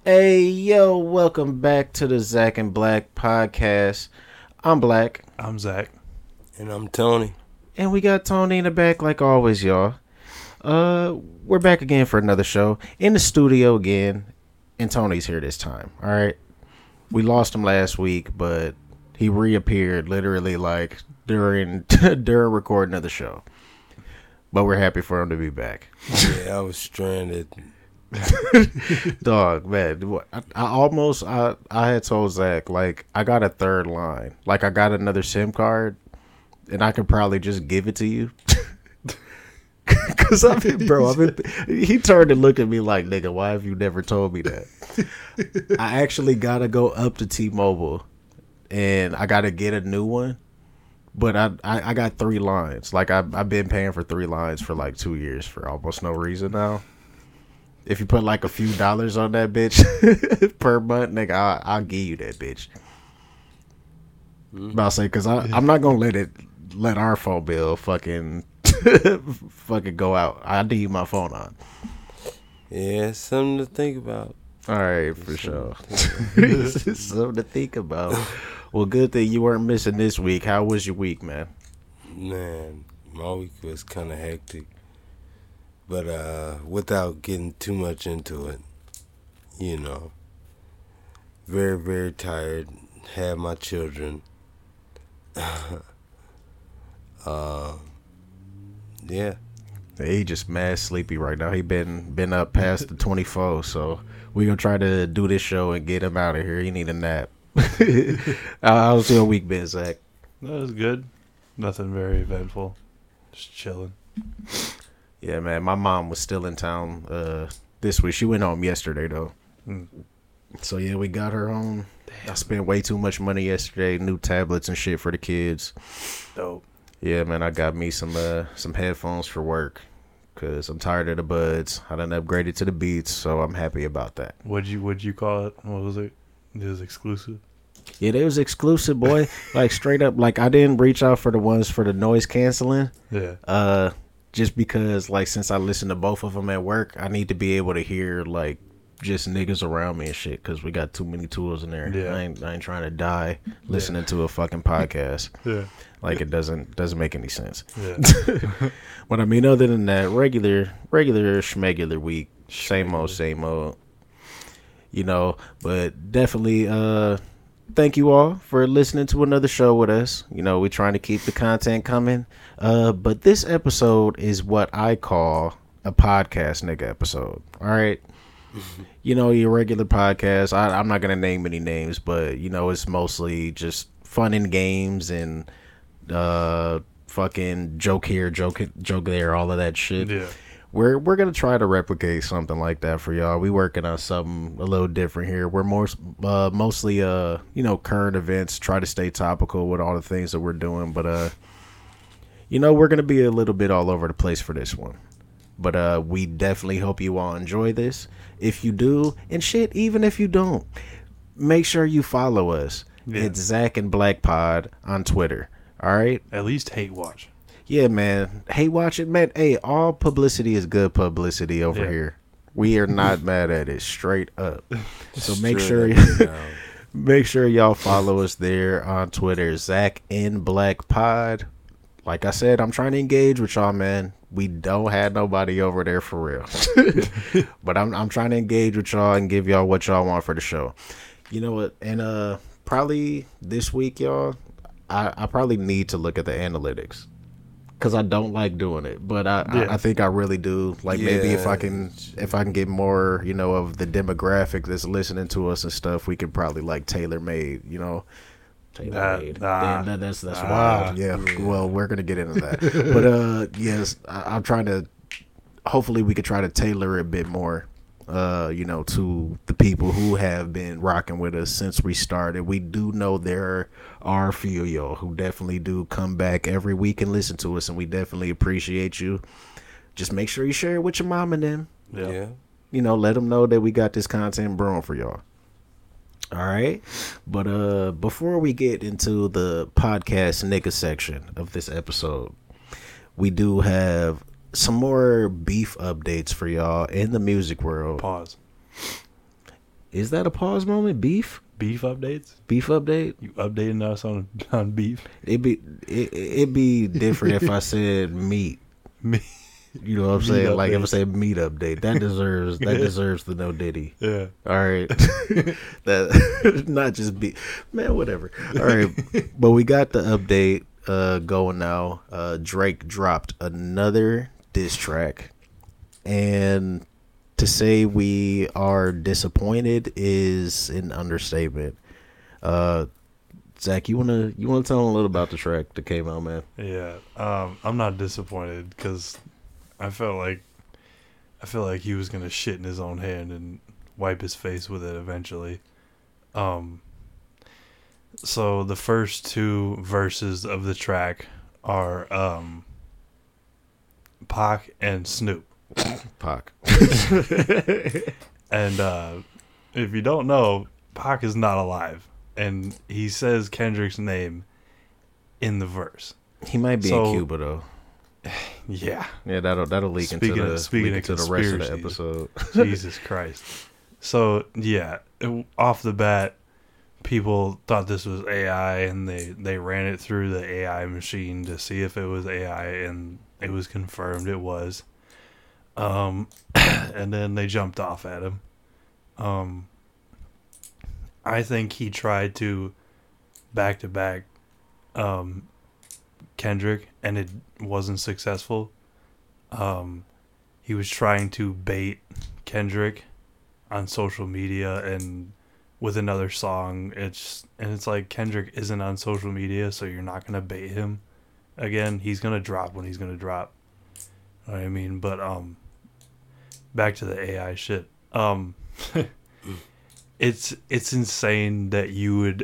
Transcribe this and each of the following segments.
Hey, yo, welcome back to the Zach and Black podcast. I'm Black. I'm Zach. And I'm Tony. And we got Tony in the back like always, y'all. We're back again for another show. In the studio again. And Tony's here this time. Alright. We lost him last week, but he reappeared literally like during recording of the show. But we're happy for him to be back. Yeah, I was stranded. Dog, man, I had told Zach, like, I got a third line. Like, I got another SIM card, and I could probably just give it to you. Because he turned and looked at me like, nigga, why have you never told me that? I actually got to go up to T-Mobile, and I got to get a new one. But I got 3 lines. Like, I've been paying for 3 lines for like 2 years for almost no reason now. If you put like a few dollars on that bitch per month, nigga, I'll give you that bitch. But I'll say, because I'm not going to let our phone bill fucking go out. I need my phone on. Yeah, it's something to think about. All right, for sure. Something to think about. Well, good thing you weren't missing this week. How was your week, man? Man, my week was kind of hectic. But without getting too much into it, you know, very, very tired. Had my children. Yeah. He just mad sleepy right now. He been up past the 24, so we gonna try to do this show and get him out of here. He need a nap. How's your week been, Zach? That was good. Nothing very eventful. Just chilling. Yeah, man. My mom was still in town this week. She went home yesterday, though. So, yeah, we got her home. Damn. I spent way too much money yesterday. New tablets and shit for the kids. Dope. Yeah, man. I got me some headphones for work because I'm tired of the Buds. I done upgraded to the Beats, so I'm happy about that. What'd you call it? What was it? It was exclusive? Yeah, they was exclusive, boy. Like, straight up. Like, I didn't reach out for the ones for the noise canceling. Yeah. Just because, like, since I listen to both of them at work, I need to be able to hear, like, just niggas around me and shit, because we got too many tools in there. Yeah. I ain't trying to die listening to a fucking podcast. Yeah. Like, it doesn't make any sense. Yeah. But, I mean, other than that, regular schmegular week, same old. You know, but definitely, thank you all for listening to another show with us. You know, we're trying to keep the content coming. But this episode is what I call a podcast nigga episode. All right. You know, your regular podcast. I'm not going to name any names, but, you know, it's mostly just fun and games and fucking joke here, joke there, all of that shit. Yeah. We're gonna try to replicate something like that for y'all. We working on something a little different here. We're mostly you know, current events. Try to stay topical with all the things that we're doing, but you know, we're gonna be a little bit all over the place for this one. But we definitely hope you all enjoy this. If you do, and shit, even if you don't, make sure you follow us. Yeah. It's Zach and Black Pod on Twitter. All right. At least hate watch. Yeah, man. Hey, watch it, man. Hey, all publicity is good publicity over here. We are not mad at it, straight up. So make sure y'all follow us there on Twitter, Zach and Black Pod. Like I said, I'm trying to engage with y'all, man. We don't have nobody over there for real, but I'm trying to engage with y'all and give y'all what y'all want for the show. You know what? And probably this week, y'all, I probably need to look at the analytics. Because I don't like doing it, but I think I really do. Like, maybe if I can get more, you know, of the demographic that's listening to us and stuff, we could probably like tailor made, you know. Tailor-made. Damn, that's wild. Yeah. Well, we're gonna get into that, but yes, I'm trying to. Hopefully, we could try to tailor it a bit more. You know, to the people who have been rocking with us since we started. We do know there are a few of y'all who definitely do come back every week and listen to us, and we definitely appreciate you. Just make sure you share it with your mom and them. Yeah. You know, let them know that we got this content brewing for y'all. All right. But before we get into the podcast nigga section of this episode, we do have some more beef updates for y'all in the music world. Pause. Is that a pause moment? Beef updates. Beef update. You updating us on beef? It'd be different if I said meat. Me. You know what I'm saying? Like if I say meat update, that deserves the no Diddy. Yeah. All right. That not just be man, whatever. All right. But we got the update going now. Drake dropped another diss track. And to say we are disappointed is an understatement. Zach, you wanna tell them a little about the track that came out, man? Yeah. I'm not disappointed because I felt like he was gonna shit in his own hand and wipe his face with it eventually. So the first two verses of the track are Pac and Snoop. Pac. And if you don't know, Pac is not alive, and he says Kendrick's name in the verse. He might be in Cuba though. Yeah. Yeah, that'll leak into the rest of the episode. Jesus Christ. So yeah, off the bat, people thought this was AI, and they ran it through the AI machine to see if it was AI, and it was confirmed it was. And then they jumped off at him. I think he tried to back to back Kendrick, and it wasn't successful. He was trying to bait Kendrick on social media and with another song. It's like Kendrick isn't on social media, so you're not gonna bait him again. He's gonna drop when he's gonna drop. You know what I mean? But back to the AI shit. It's insane that you would.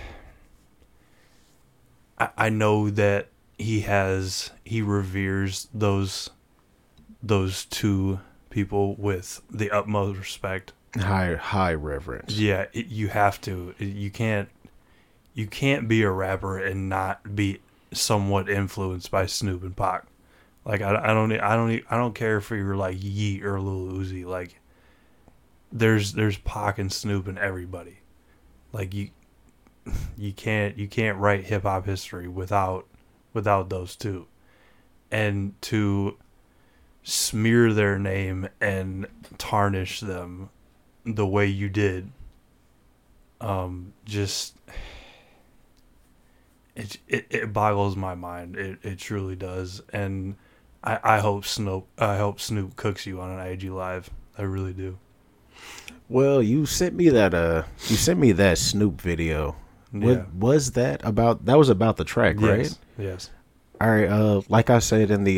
I know that he reveres those two people with the utmost respect, high reverence. Yeah, you have to. You can't be a rapper and not be somewhat influenced by Snoop and Pac. Like I don't care if you're like Yeet or Lil Uzi. Like there's Pac and Snoop and everybody. Like you can't write hip hop history without those two. And to smear their name and tarnish them the way you did, just it boggles my mind. It truly does. And I hope Snoop cooks you on an IG Live. I really do. Well, you sent me that Snoop video. What was that about? That was about the track, right? Yes. All right. Like I said in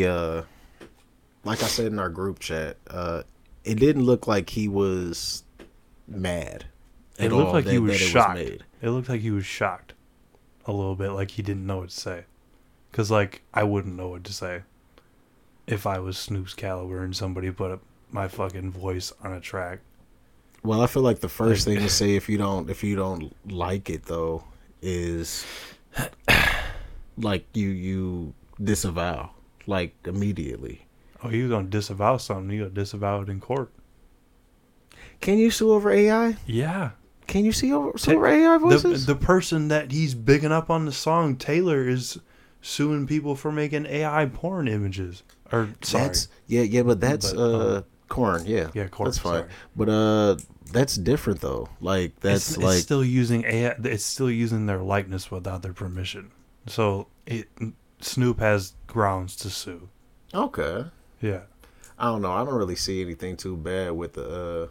our group chat, it didn't look like he was mad. It looked like he was shocked. It looked like he was shocked a little bit, like he didn't know what to say. Because, like, I wouldn't know what to say if I was Snoop's caliber and somebody put up my fucking voice on a track. Well, I feel like the first thing to say if you don't like it though is like you disavow like immediately. Oh, you gonna disavow something? You gonna disavow it in court? Can you sue over AI? Yeah. Can you sue over AI voices? The person that he's bigging up on the song, Taylor, is suing people for making AI porn images. Or sorry, but that's Corn. Yeah, Corn. That's fine. Sorry. But that's different though. Like it's still using AI. It's still using their likeness without their permission. So Snoop has grounds to sue. Okay. Yeah. I don't know. I don't really see anything too bad with the.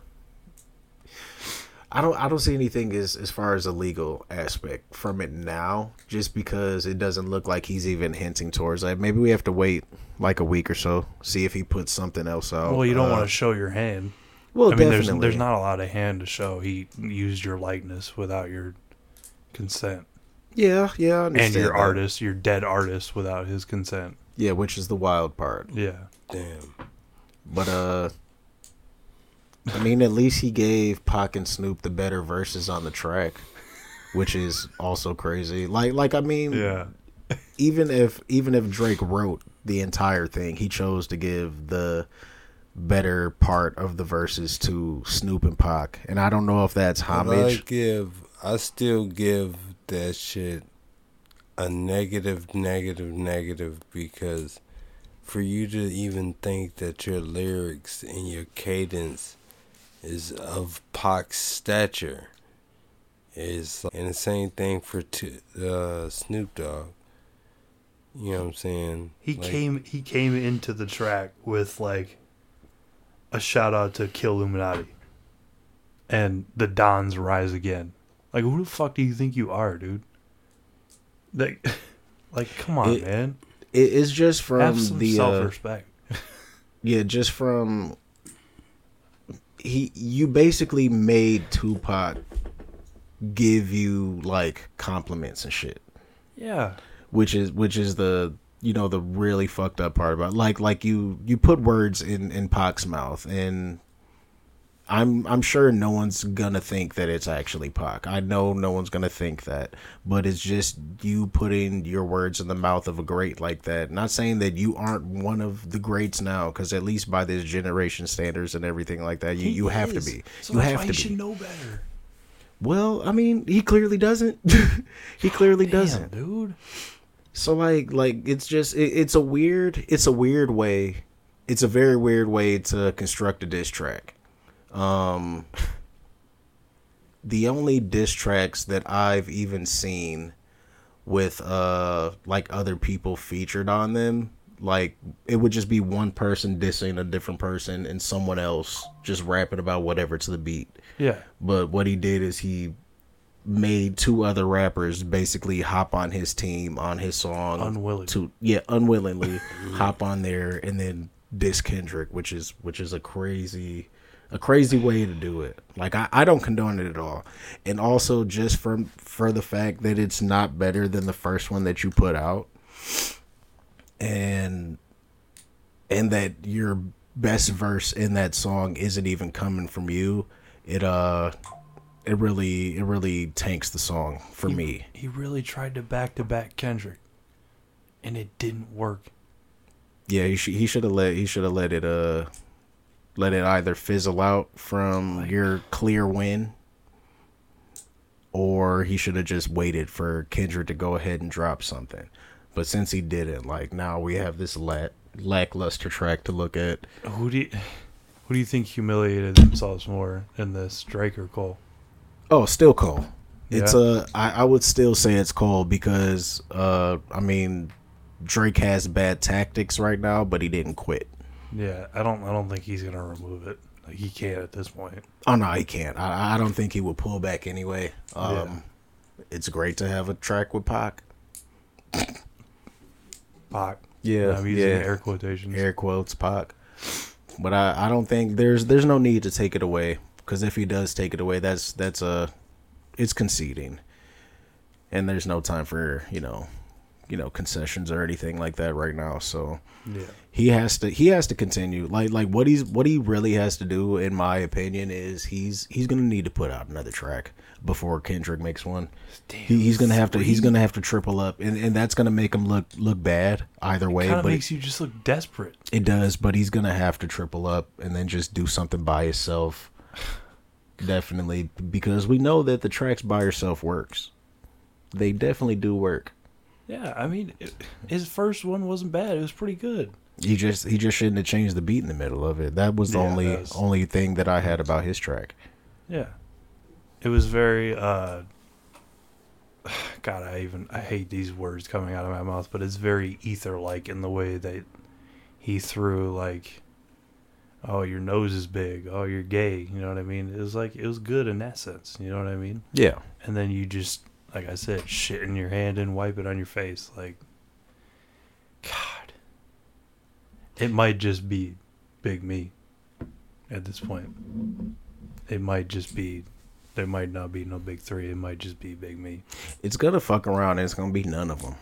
I don't see anything as far as a legal aspect from it now, just because it doesn't look like he's even hinting towards that. Maybe we have to wait like a week or so, see if he puts something else out. Well, you don't want to show your hand. Well, I mean, definitely. there's not a lot of hand to show. He used your likeness without your consent. Yeah, I understand. And your artist, your dead artist, without his consent. Yeah, which is the wild part. Yeah. Damn. But I mean, at least he gave Pac and Snoop the better verses on the track, which is also crazy. Like I mean, yeah. Even if Drake wrote the entire thing, he chose to give the better part of the verses to Snoop and Pac, and I don't know if that's homage. I still give that shit a negative, because for you to even think that your lyrics and your cadence is of Pac's stature is, and the same thing for Snoop Dogg. You know what I'm saying? He came into the track with like a shout out to Kill Illuminati and the Dons Rise Again. Like, who the fuck do you think you are, dude? Like come on, man. It's just from have some the self-respect. Yeah, just from you basically made Tupac give you like compliments and shit. Yeah. Which is the the really fucked up part about like you put words in Pac's mouth, and I'm sure no one's gonna think that it's actually Pac. I know no one's gonna think that, but it's just you putting your words in the mouth of a great like that. Not saying that you aren't one of the greats now, because at least by this generation standards and everything like that, you have to be. So you that's have why to you be. should know better. Well, I mean, he clearly doesn't. He clearly doesn't, dude. So like it's just it's a weird way. It's a very weird way to construct a diss track. The only diss tracks that I've even seen with like other people featured on them, like it would just be one person dissing a different person and someone else just rapping about whatever to the beat. Yeah. But what he did is he made two other rappers basically hop on his team, on his song, unwillingly hop on there and then diss Kendrick, which is a crazy way to do it. Like I don't condone it at all. And also just for the fact that it's not better than the first one that you put out, and that your best verse in that song isn't even coming from you, it really tanks the song for me. He really tried to back Kendrick, and it didn't work. Yeah, he should have let it either fizzle out from your clear win, or he should have just waited for Kendrick to go ahead and drop something. But since he didn't, like, now we have this lackluster track to look at. Who do you think humiliated themselves more in this, Drake or Cole? Oh, still Cole. Yeah. It's I would still say it's Cole because I mean, Drake has bad tactics right now, but he didn't quit. Yeah, I don't think he's gonna remove it. Like, he can't at this point. Oh no, he can't. I don't think he will pull back anyway. It's great to have a track with Pac. Pac. Yeah, I'm using air quotations. Air quotes, Pac. But I don't think there's no need to take it away, because if he does take it away, it's conceding, and there's no time for concessions or anything like that right now. So yeah, he has to continue. Like what he really has to do, in my opinion, is he's gonna need to put out another track before Kendrick makes one. Damn, he's gonna have to triple up, and that's gonna make him look bad either way. But it but makes you just look desperate. It does, but he's gonna have to triple up and then just do something by himself. Definitely, because we know that the tracks by yourself works. They definitely do work. Yeah, I mean, his first one wasn't bad. It was pretty good. He just shouldn't have changed the beat in the middle of it. That was the only thing that I had about his track. Yeah, it was very. God, I hate these words coming out of my mouth, but it's very ether-like in the way that he threw, like, oh, your nose is big. Oh, you're gay. You know what I mean? It was good in that sense. You know what I mean? Yeah. And then you just, like I said, shit in your hand and wipe it on your face. Like, God. It might just be Big Me at this point. It might just be, there might not be no Big Three. It might just be Big Me. It's going to fuck around and it's going to be none of them.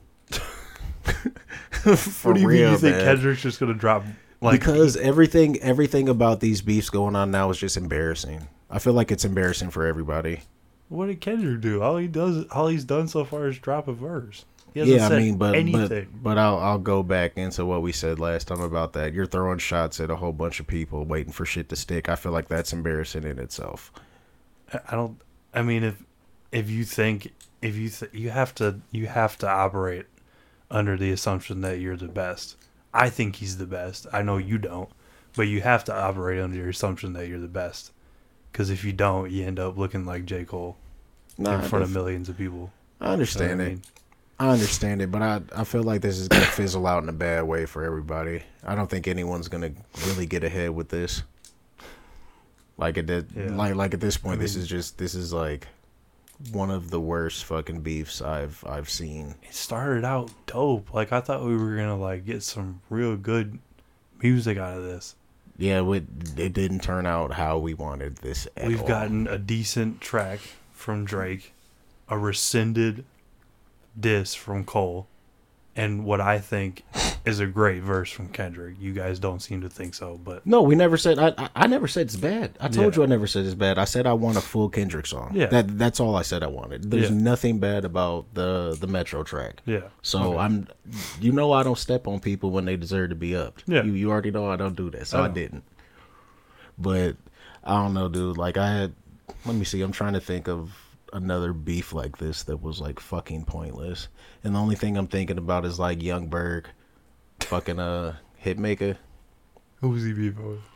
What do you mean you think Kendrick's just going to drop? Like, because everything about these beefs going on now is just embarrassing. I feel like it's embarrassing for everybody. What did Kendrick do? All he's done so far is drop a verse. He hasn't Yeah, I said mean, anything. but I'll go back into what we said last time about that. You're throwing shots at a whole bunch of people waiting for shit to stick. I feel like that's embarrassing in itself. I don't. I mean, if you think you have to operate under the assumption that you're the best. I think he's the best. I know you don't, but you have to operate under your assumption that you're the best. Because if you don't, you end up looking like J. Cole in front of millions of people. I understand it. I understand it, but I feel like this is gonna fizzle out in a bad way for everybody. I don't think anyone's gonna really get ahead with this. Like at that, like at this point, this is like one of the worst fucking beefs I've seen. It started out dope. Like I thought we were gonna like get some real good music out of this. Yeah, it didn't turn out how we wanted this at all. We've gotten a decent track from Drake, a rescinded diss from Cole, and what I think is a great verse from Kendrick. You guys don't seem to think so, but no, we never said. I never said it's bad. I told you I never said it's bad. I said I want a full Kendrick song. Yeah, that's all I said I wanted. There's nothing bad about the Metro track. Yeah. So okay. I don't step on people when they deserve to be upped. Yeah. You already know I don't do that, so I didn't. But I don't know, dude. Like let me see. I'm trying to think of another beef like this that was like fucking pointless, and the only thing I'm thinking about is like Young Berg, fucking Hitmaker. Who's he beefing with?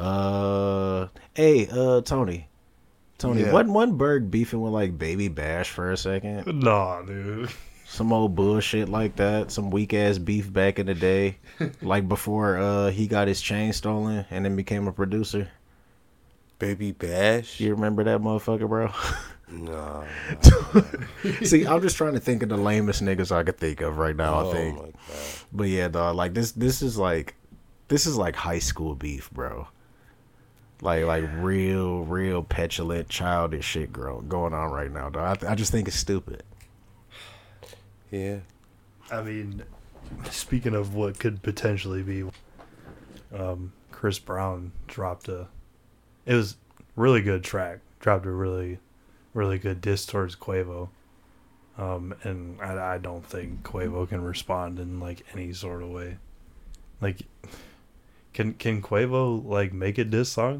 Tony, yeah. Wasn't Berg beefing with like Baby Bash for a second? Nah, dude. Some old bullshit like that, some weak ass beef back in the day, like before he got his chain stolen and then became a producer. Baby Bash? You remember that motherfucker, bro? No. See, I'm just trying to think of the lamest niggas I could think of right now. I think, my God. But yeah, dog. Like this is like high school beef, bro. Like real petulant, childish shit going on right now, dog. I just think it's stupid. Yeah. I mean, speaking of what could potentially be, Chris Brown dropped it was really good track. Dropped a really good diss towards Quavo. And I don't think Quavo can respond in like any sort of way. Like, can Quavo like make a diss song?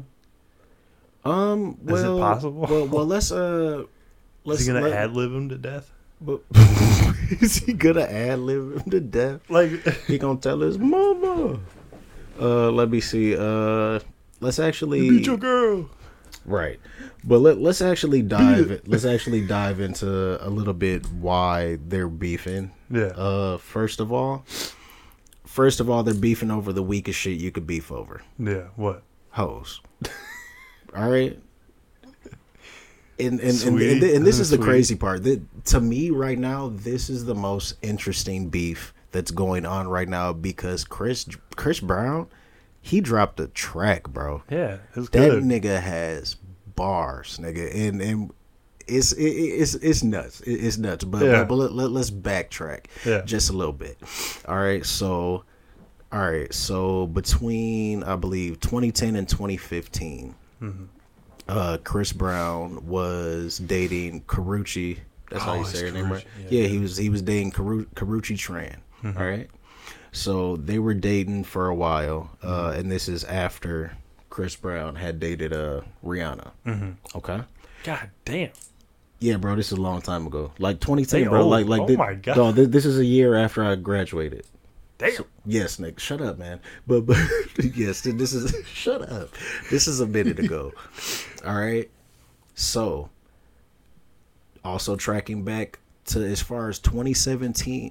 Is it possible? Well, let's is he gonna ad-lib him to death? But is he gonna ad-lib him to death? Like he gonna tell his mama? Let me see. Let's actually you beat your girl. Right. But let's actually dive into a little bit why they're beefing. Yeah. First of all, they're beefing over the weakest shit you could beef over. Yeah, what? Hoes. All right. And this is the crazy part. To me right now, this is the most interesting beef that's going on right now because Chris Brown, he dropped a track, bro. Yeah, it's that good. Nigga has bars, nigga, and it's nuts. It's nuts. But let's backtrack just a little bit. All right, so between I believe 2010 and 2015, Chris Brown was dating Karrueche. That's how you say her name, right? Yeah, he was dating Karrueche Tran. All right. So they were dating for a while, and this is after Chris Brown had dated Rihanna. Okay. God damn. Yeah, bro, this is a long time ago. Like 2010, bro. Old. Like oh my God. Dog, this is a year after I graduated. Damn. So, yes, Nick, shut up, man. But yes, this is shut up. This is a minute ago. All right. So, also tracking back to as far as 2017,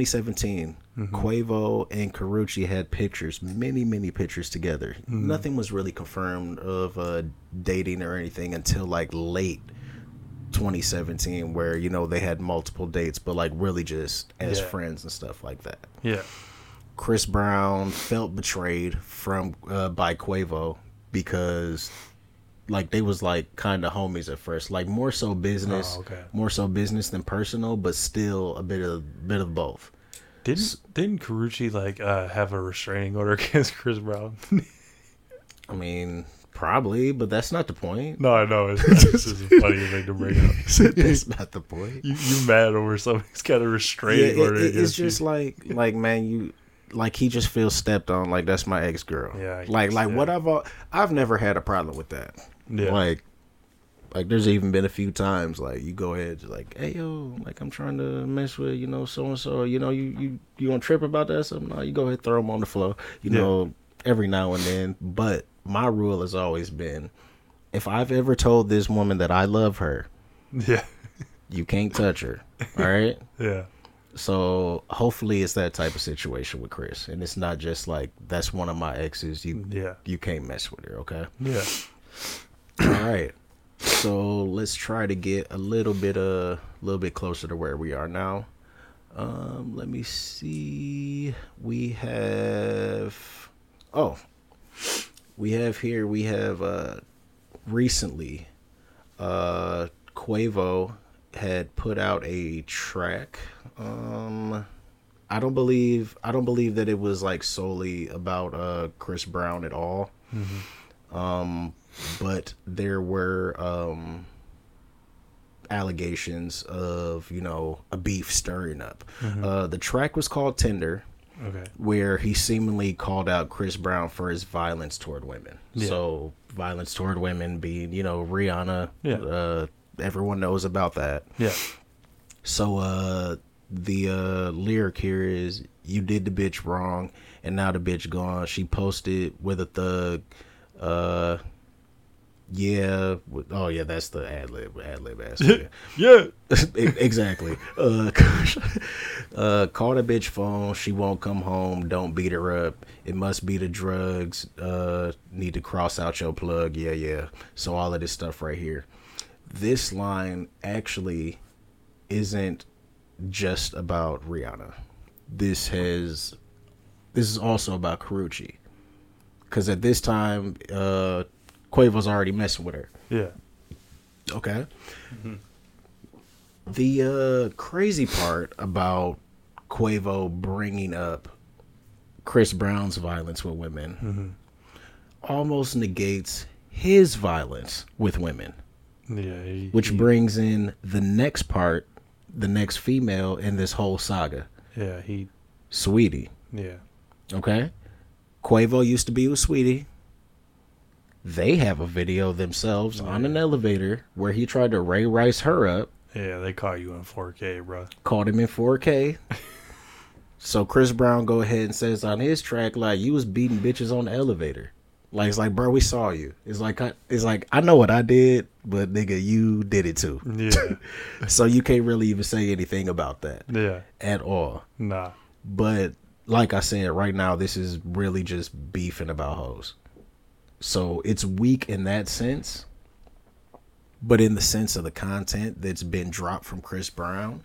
Quavo and Karrueche had pictures, many pictures together. Nothing was really confirmed of dating or anything until like late 2017, where they had multiple dates, but like really just as friends and stuff like that. Yeah. Chris Brown felt betrayed by Quavo because like they was like kind of homies at first, like more so business than personal, but still a bit of both. Didn't Karrueche like have a restraining order against Chris Brown? I mean, Probably, but that's not the point. No, I know. It's just a funny thing to bring up. That's not the point. You mad over something's got a restraining order. It's just you. like man, you like he just feels stepped on. Like that's my ex girl. Yeah. What I've never had a problem with that. Yeah. Like there's even been a few times like you go ahead like, hey yo, like I'm trying to mess with so and so. You gonna trip about that? Something? No, you go ahead throw them on the floor. Every now and then, but. My rule has always been, if I've ever told this woman that I love her, you can't touch her. All right? Yeah. So hopefully it's that type of situation with Chris, and it's not just like that's one of my exes. You can't mess with her. Okay. Yeah. All right. So let's try to get a little bit closer to where we are now. Let me see. We have recently Quavo had put out a track. I don't believe that it was like solely about Chris Brown at all. Mm-hmm. But there were allegations of a beef stirring up. Mm-hmm. The track was called Tender. Okay. Where he seemingly called out Chris Brown for his violence toward women. Yeah. So violence toward women being, Rihanna. Yeah. Everyone knows about that. Yeah. So the lyric here is, you did the bitch wrong and now the bitch gone. She posted with a thug. Yeah. Oh, yeah, that's the ad-lib ass. Yeah. Exactly. Call the bitch phone. She won't come home. Don't beat her up. It must be the drugs. Need to cross out your plug. Yeah. So all of this stuff right here. This line actually isn't just about Rihanna. This is also about Karrueche. Because at this time, Quavo's already messing with her. Yeah. Okay. Mm-hmm. The crazy part about Quavo bringing up Chris Brown's violence with women almost negates his violence with women. Yeah. Which brings in the next part, the next female in this whole saga. Yeah. Saweetie. Yeah. Okay. Quavo used to be with Saweetie. They have a video themselves on an elevator where he tried to Ray Rice her up. Yeah, they caught you in 4K, bro. Caught him in 4K. So Chris Brown go ahead and says on his track, like, you was beating bitches on the elevator. Like, it's like, bro, we saw you. It's like I know what I did, but nigga, you did it too. Yeah. So you can't really even say anything about that. Yeah. At all. Nah. But like I said, right now, this is really just beefing about hoes. So it's weak in that sense, but in the sense of the content that's been dropped from Chris Brown,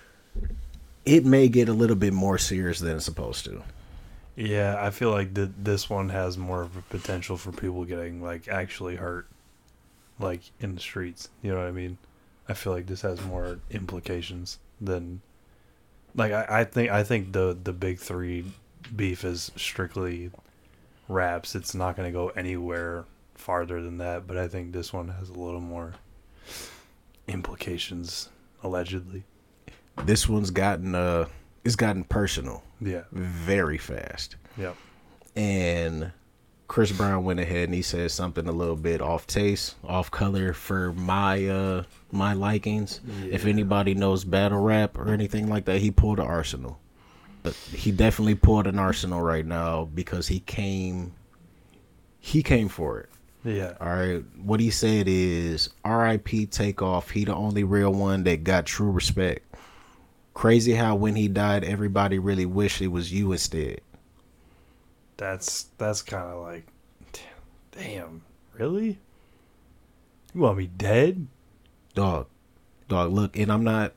it may get a little bit more serious than it's supposed to. Yeah, I feel like this one has more of a potential for people getting like actually hurt, like in the streets. You know what I mean? I feel like this has more implications than, like I think the big three beef is strictly raps. It's not going to go anywhere farther than that, but I think this one has a little more implications, allegedly. This one's gotten personal. Yeah. Very fast. Yep. And Chris Brown went ahead and he said something a little bit off taste, off color for my likings. Yeah. If anybody knows battle rap or anything like that, he pulled an Arsenal. But he definitely pulled an Arsenal right now because he came for it. Yeah. All right. What he said is, R.I.P. Takeoff. He the only real one that got true respect. Crazy how when he died, everybody really wished it was you instead. That's kind of like, damn, really? You want me dead? Dog, look, and I'm not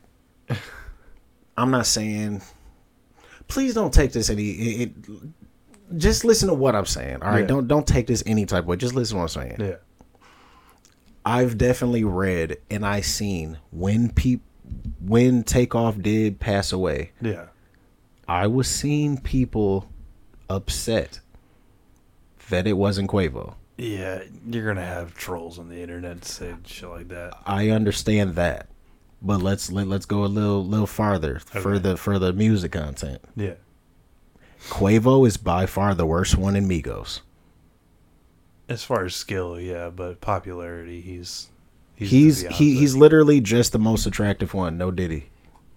saying, please don't take this just listen to what I'm saying. All right. Yeah. Don't take this any type of way. Just listen to what I'm saying. Yeah. I've definitely read and I seen when Takeoff did pass away. Yeah. I was seeing people upset that it wasn't Quavo. Yeah, you're gonna have trolls on the internet say shit like that. I understand that, but let's go a little farther for the music content. Yeah. Quavo is by far the worst one in Migos. As far as skill, yeah, but popularity, he's he's literally just the most attractive one. No Diddy.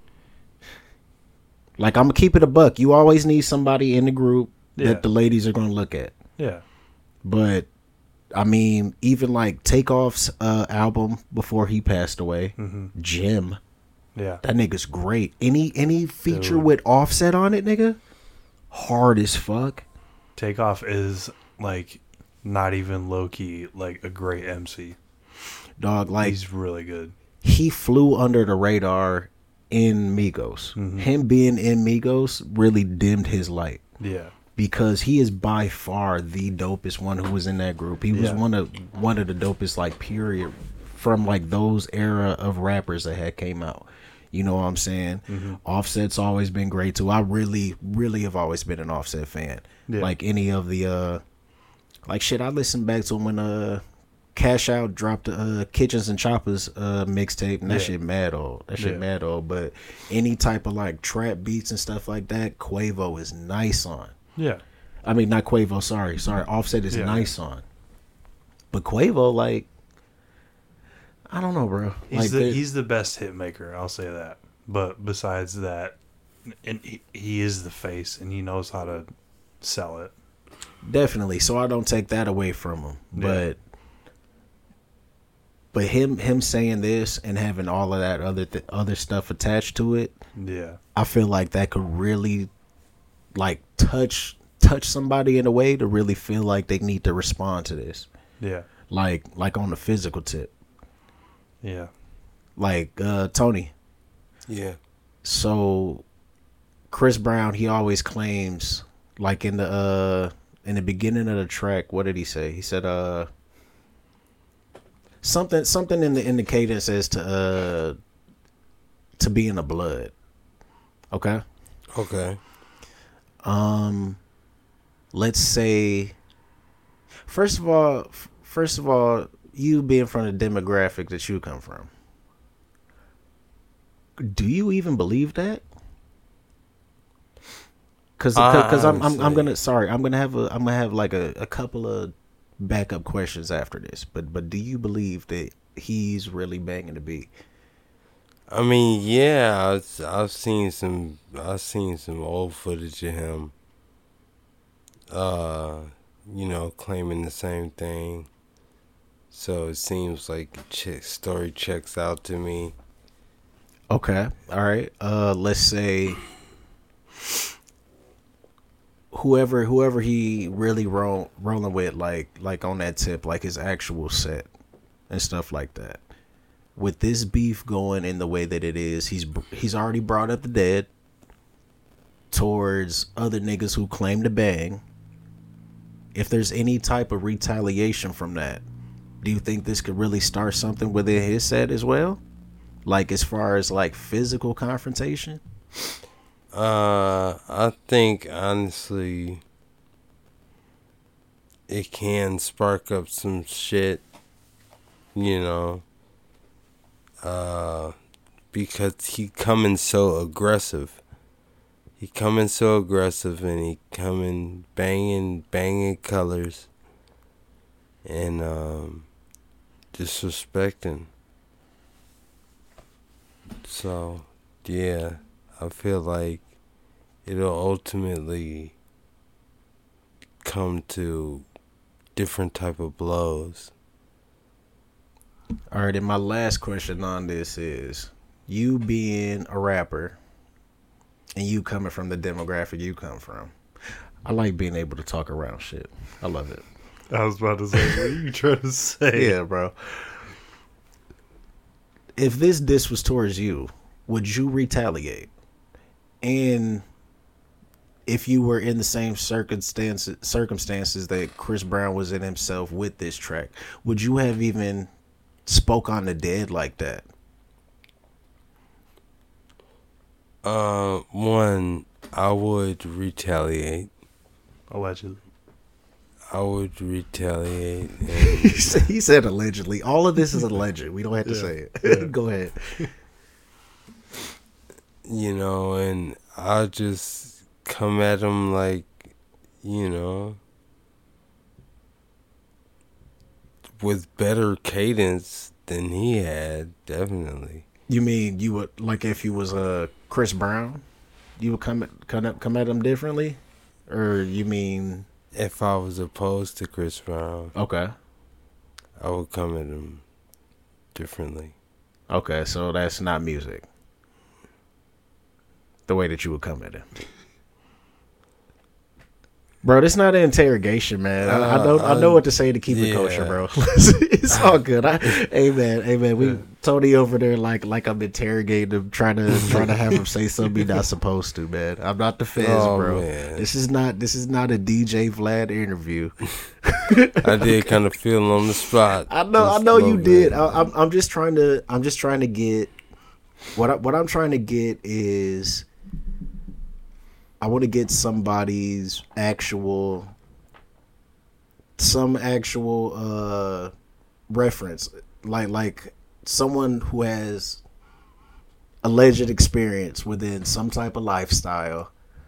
Like, I'm gonna keep it a buck. You always need somebody in the group that the ladies are gonna look at. Yeah. But I mean, even like Takeoff's album before he passed away, Jim. Yeah. That nigga's great. Any feature with Offset on it, nigga, hard as fuck. Takeoff is like not even low key like a great MC. Dog, like, he's really good. He flew under the radar in Migos. Him being in Migos really dimmed his light. Yeah. Because he is by far the dopest one who was in that group. He was one of the dopest, like, period, from like those era of rappers that had came out. You know what I'm saying? Offset's always been great too. I really, really have always been an Offset fan. Yeah. Like any of the like shit, I listened back to when Cash Out dropped Kitchens and Choppers mixtape, and that shit mad old. That shit mad old. But any type of like trap beats and stuff like that, Quavo is nice on. Yeah. I mean, not Quavo, sorry. Offset is nice on. But Quavo, like, I don't know, bro. He's the best hit maker, I'll say that. But besides that, and he is the face, and he knows how to sell it. Definitely. So I don't take that away from him. Yeah. But him saying this and having all of that other stuff attached to it, yeah, I feel like that could really, like, touch somebody in a way to really feel like they need to respond to this. Yeah. Like on the physical tip. Yeah. Like Tony. Yeah. So Chris Brown, he always claims, like, in the beginning of the track, what did he say? He said something in the cadence as to be in the blood. Okay? Okay. Let's say first of all, you being from the demographic that you come from, do you even believe that? Because I'm gonna have like a couple of backup questions after this, but do you believe that he's really banging the beat? I mean, yeah, I've seen some old footage of him, claiming the same thing. So it seems like story checks out to me. Okay, all right. Let's say whoever he really rolling with, like on that tip, like his actual set and stuff like that. With this beef going in the way that it is, he's already brought up the dead towards other niggas who claim to bang. If there's any type of retaliation from that, do you think this could really start something within his set as well? Like, as far as like physical confrontation? I think honestly it can spark up some shit, because he coming so aggressive. He coming so aggressive, and he coming banging colors, and disrespecting. So, yeah, I feel like it'll ultimately come to different type of blows. All right, and my last question on this is, you being a rapper and you coming from the demographic you come from, I like being able to talk around shit. I love it. I was about to say, what are you trying to say? Yeah, bro. If this diss was towards you, would you retaliate? And if you were in the same circumstances that Chris Brown was in himself with this track, would you have even spoke on the dead like that? One, I would retaliate. Allegedly. I would retaliate. And, He said allegedly. All of this is alleged. We don't have to say it. Yeah. Go ahead. you know, and I'll just come at him like, you know, with better cadence than he had, definitely. You mean you would, like, if you was Chris Brown, you would come at him differently? Or you mean... If I was opposed to Chris Brown, Okay. I would come at him differently. Okay, so that's not music. The way that you would come at him. Bro, this not an interrogation, man. I know what to say to keep it kosher, bro. It's all good. Hey man. We Tony over there like I'm interrogating him, trying to have him say something he's not supposed to, man. I'm not the feds, bro. Man. This is not a DJ Vlad interview. I did kind of feel on the spot. I know you did. I'm just trying to get what I'm trying to get is I want to get somebody's actual reference, like someone who has alleged experience within some type of lifestyle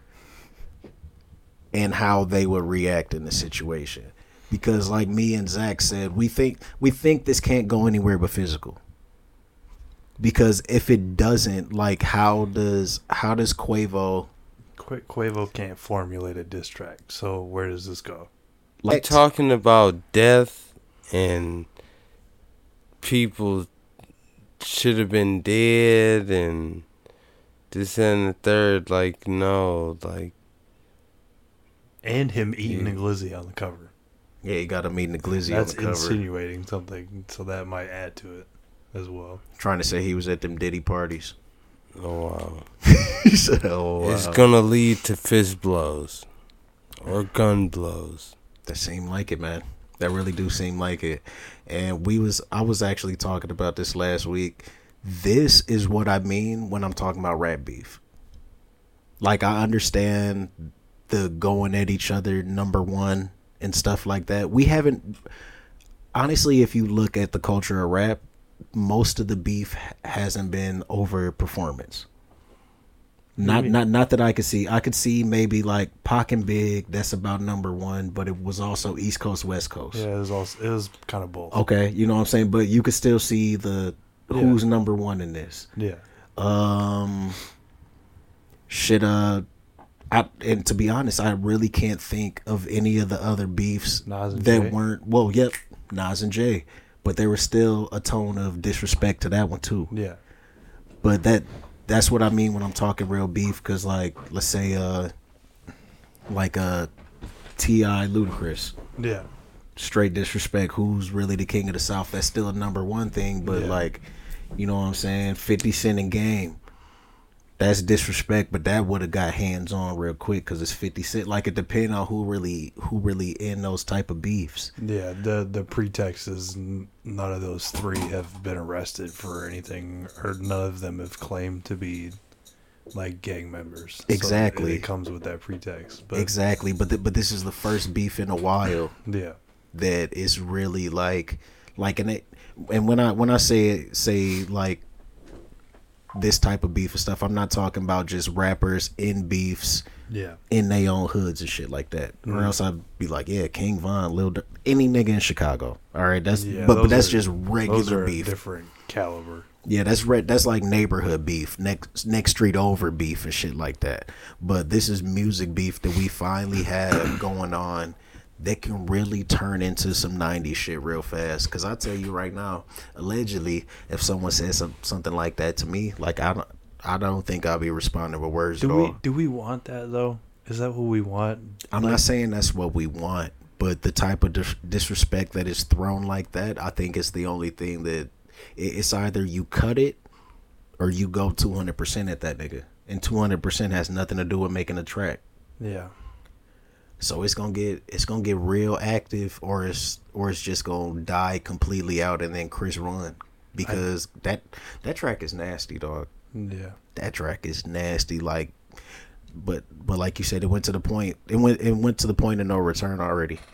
and how they would react in the situation. Because like me and Zach said, we think this can't go anywhere but physical. Because if it doesn't, like, how does Quavo can't formulate a diss track, so where does this go? Like talking about death and people should have been dead and this and the third, like, no, like. And him eating a glizzy on the cover. Yeah, you got him eating a glizzy on the cover. That's insinuating something, so that might add to it as well. Trying to say he was at them Diddy parties. Oh, wow. He said, oh, wow. It's going to lead to fist blows or gun blows. That seemed like it, man. That really do seem like it. And I was actually talking about this last week. This is what I mean when I'm talking about rap beef. Like, I understand the going at each other number one and stuff like that. We haven't, honestly, if you look at the culture of rap, most of the beef hasn't been over performance. Not that I could see. I could see maybe like Pac and Big. That's about number one, but it was also East Coast, West Coast. Yeah, it was kind of both. Okay, you know what I'm saying. But you could still see who's number one in this. Yeah. And to be honest, I really can't think of any of the other beefs Nas and that Jay. weren't. Well, yep, Nas and Jay, but there was still a tone of disrespect to that one too. Yeah. But that's what I mean when I'm talking real beef, because like, let's say T.I. Ludacris, Yeah. straight disrespect. Who's really the king of the South? That's still a number one thing, but like, you know what I'm saying, 50 Cent and Game, that's disrespect, but that would have got hands on real quick because it's 50 Cent. Like, it depends on who really in those type of beefs. Yeah, the pretext is none of those three have been arrested for anything, or none of them have claimed to be like gang members. Exactly. So it comes with that pretext. But, Exactly, but this is the first beef in a while yeah. that is really like and when I say like this type of beef and stuff, I'm not talking about just rappers in beefs Yeah. in their own hoods and shit like that. Or else I'd be like, yeah, King Von, Lil Durk, any nigga in Chicago. All right, that's but that's just Those regular are beef. a different caliber. Yeah, that's like neighborhood beef, next street over beef and shit like that. But this is music beef that we finally have going on that can really turn into some 90s shit real fast. Because I tell you right now, allegedly, if someone says something like that to me, like, I don't think I'll be responding with words at all. Do we want that though? Is that what we want? I'm not saying that's what we want, but the type of disrespect that is thrown like that, I think it's the only thing that it's either you cut it or you go 200% at that nigga, and 200% has nothing to do with making a track. Yeah. So it's gonna get real active, or it's just gonna die completely out, and then Chris run, because that track is nasty, dog. Yeah. That track is nasty, like, but like you said, it went to the point. It went to the point of no return already.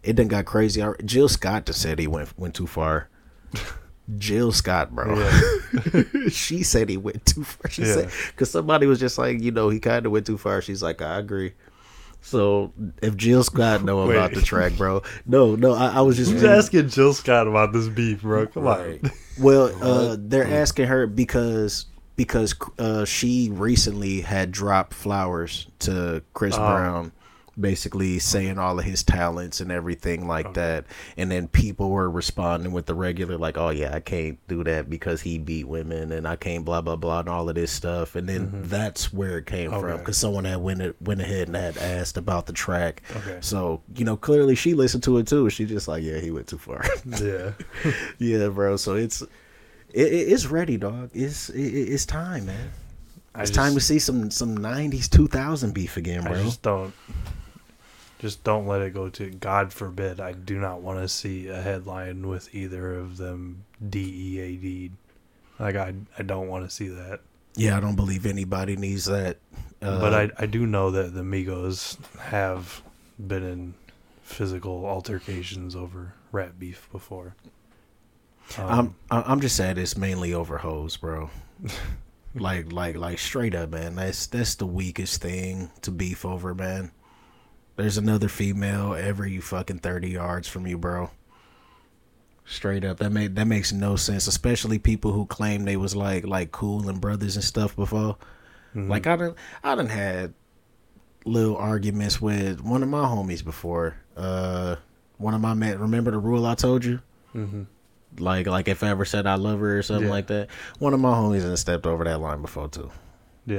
it done got crazy. Jill Scott just said he went too far. Jill Scott, bro. Yeah. She said he went too far. She said, because somebody was just like, he kind of went too far. She's like, I agree. So if Jill Scott know about the track, bro, no, I was just asking Jill Scott about this beef, bro. Come on. Well, they're asking her because she recently had dropped flowers to Chris Brown, basically saying all of his talents and everything like that. And then people were responding with the regular, like, oh, yeah, I can't do that because he beat women and I can't blah, blah, blah, and all of this stuff. And then that's where it came from, because someone had went ahead and had asked about the track. Okay. So, clearly she listened to it too. She just like, yeah, he went too far. Yeah. Yeah, bro. So it's ready, dog. It's time, man. It's time to see some 90s 2000 beef again, bro. I just don't let it go to, God forbid, I do not want to see a headline with either of them DEAD'd. Like, I don't want to see that. Yeah, I don't believe anybody needs that. But I do know that the Migos have been in physical altercations over rap beef before. I'm just sad it's mainly over hoes, bro. like straight up, man. That's the weakest thing to beef over, man. There's another female every fucking 30 yards from you, bro. Straight up, that makes no sense. Especially people who claim they was like cool and brothers and stuff before. Mm-hmm. Like I done had little arguments with one of my homies before. One of my men. Remember the rule I told you? Mm-hmm. Like if I ever said I love her or something like that. One of my homies has stepped over that line before too. Yeah.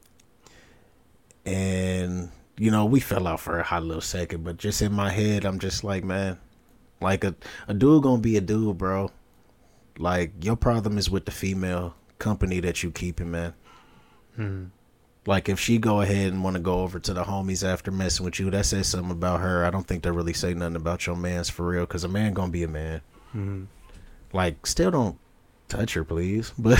And we fell out for a hot little second, but just in my head, I'm just like, man, like a dude gonna be a dude, bro. Like, your problem is with the female company that you keeping, man. Mm-hmm. Like, if she go ahead and want to go over to the homies after messing with you, that says something about her. I don't think that really say nothing about your man's for real, because a man gonna be a man. Mm-hmm. Like, still don't touch her, please. But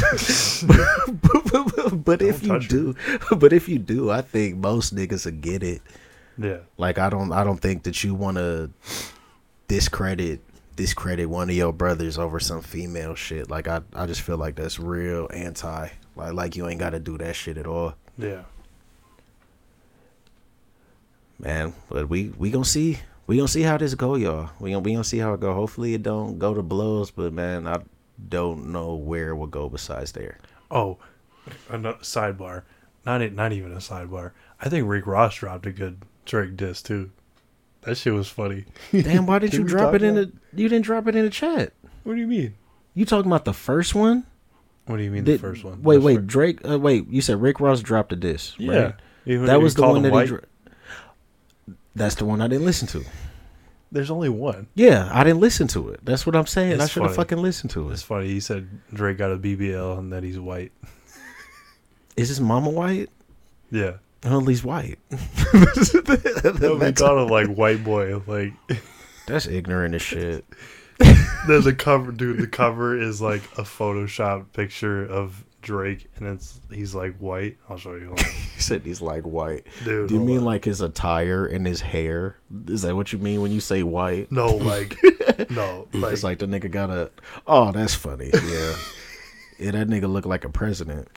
but if you do, I think most niggas will get it. Yeah. Like, I don't think that you want to discredit one of your brothers over some female shit. Like, I just feel like that's real anti. Like you ain't got to do that shit at all. Yeah. Man, but we gonna see. We gonna see how this go, y'all. We gonna see how it go. Hopefully it don't go to blows, but man, I don't know where it will go besides there. Oh, another sidebar. Not even a sidebar. I think Rick Ross dropped a good Drake diss too. That shit was funny. Damn, why didn't you drop it in the? You didn't drop it in the chat. What do you mean? You talking about the first one? What do you mean the first one? Wait, Drake. Wait, you said Rick Ross dropped a diss. Yeah, right? That was the one that he. That's the one I didn't listen to. There's only one. Yeah, I didn't listen to it. That's what I'm saying. I should have fucking listened to it. It's funny. He said Drake got a BBL and that he's white. Is his mama white? Yeah. Well, at least white. No, we call him like white boy. Like, that's ignorant as shit. The cover, dude. The cover is like a Photoshop picture of Drake, and he's like white. I'll show you. He said he's like white. Dude, do you mean like his attire and his hair? Is that what you mean when you say white? No, like no. Like, it's like the nigga got a. Oh, that's funny. Yeah, yeah. That nigga look like a president.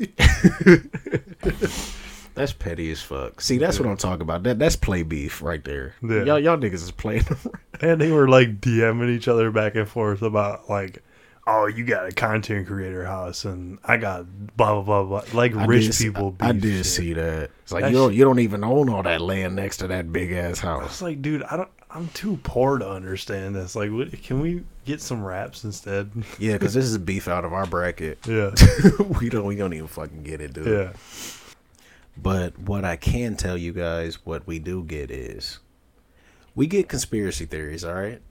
That's petty as fuck. See, that's what I'm talking about. That's play beef right there. Yeah. Y'all niggas is playing. And they were like DMing each other back and forth about like, oh, you got a content creator house and I got blah blah blah blah. Like rich people beef. I did see that. It's like you don't even own all that land next to that big ass house. I was like, dude, I'm too poor to understand this. Like, can we get some raps instead? Yeah, because this is beef out of our bracket. Yeah, we don't even fucking get it, dude. Yeah. But what I can tell you guys, what we do get is, we get conspiracy theories, all right?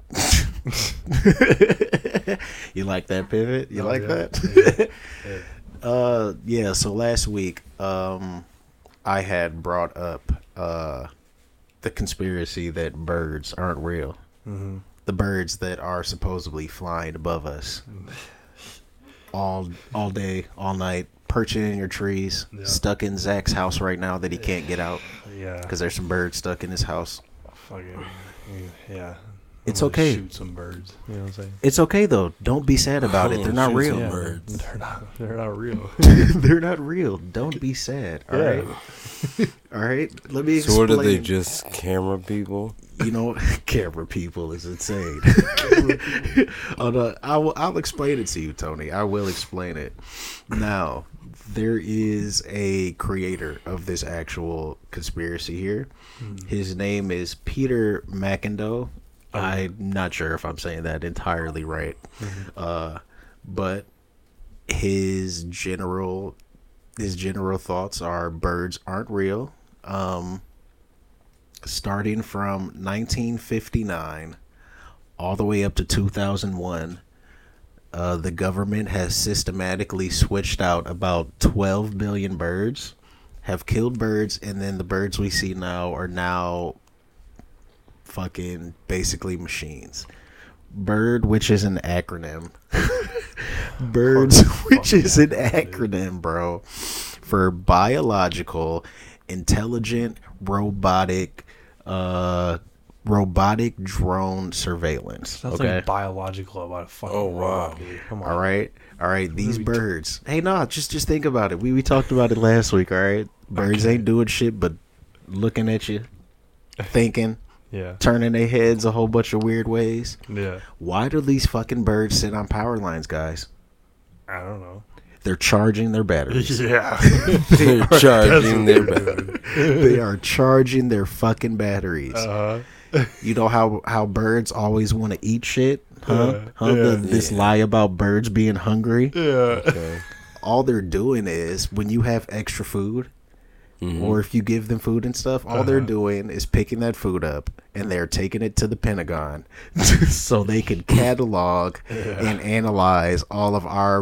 You like that pivot? You like that? Yeah. Yeah, so last week, I had brought up the conspiracy that birds aren't real. Mm-hmm. The birds that are supposedly flying above us all day, all night. Perching in your trees, stuck in Zach's house right now that he can't get out. Yeah, because there's some birds stuck in his house. fucking yeah. It's I'm gonna okay. Shoot some birds. You know what I'm saying? It's okay though. Don't be sad about it. They're not Shoot real. some Yeah, birds. they're not real. They're not real. Don't be sad. All right. All right. Let me explain. So what are they, just camera people? You know, camera people is insane. Oh, no, I'll explain it to you, Tony. I will explain it. Now, there is a creator of this actual conspiracy here. His name is Peter McIndoe. I'm not sure if I'm saying that entirely right. But his general thoughts are birds aren't real. Starting from 1959 all the way up to 2001, the government has systematically switched out about 12 billion birds, have killed birds, and then the birds we see now are now fucking basically machines. BIRD, which is an acronym. BIRDS, which is an acronym, bro, for biological, intelligent, robotic drone surveillance. Nothing Okay. biological about a fucking robot, dude. Come on. All right. These birds. Hey, no, just think about it. We talked about it last week. All right. Birds ain't doing shit but looking at you, thinking, Yeah. turning their heads a whole bunch of weird ways. Yeah. Why do these fucking birds sit on power lines, guys? I don't know. They're charging their batteries. Yeah. They're charging their battery. They are charging their fucking batteries. You know how birds always want to eat shit? Huh? This lie about birds being hungry? Yeah. Okay. All they're doing is when you have extra food, or if you give them food and stuff, all they're doing is picking that food up and they're taking it to the Pentagon so they can catalog and analyze all of our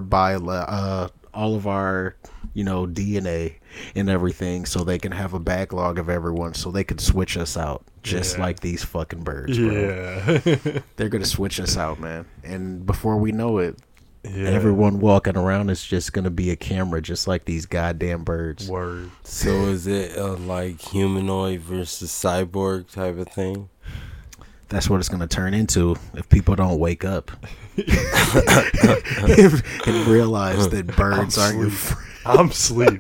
DNA and everything, so they can have a backlog of everyone, so they can switch us out just like these fucking birds, bro. Yeah. They're gonna switch us out, man, and before we know it, Yeah. everyone walking around is just gonna be a camera, just like these goddamn birds. Word. So is it like humanoid versus cyborg type of thing? That's what it's gonna turn into if people don't wake up and realize that birds aren't your friend. I'm asleep.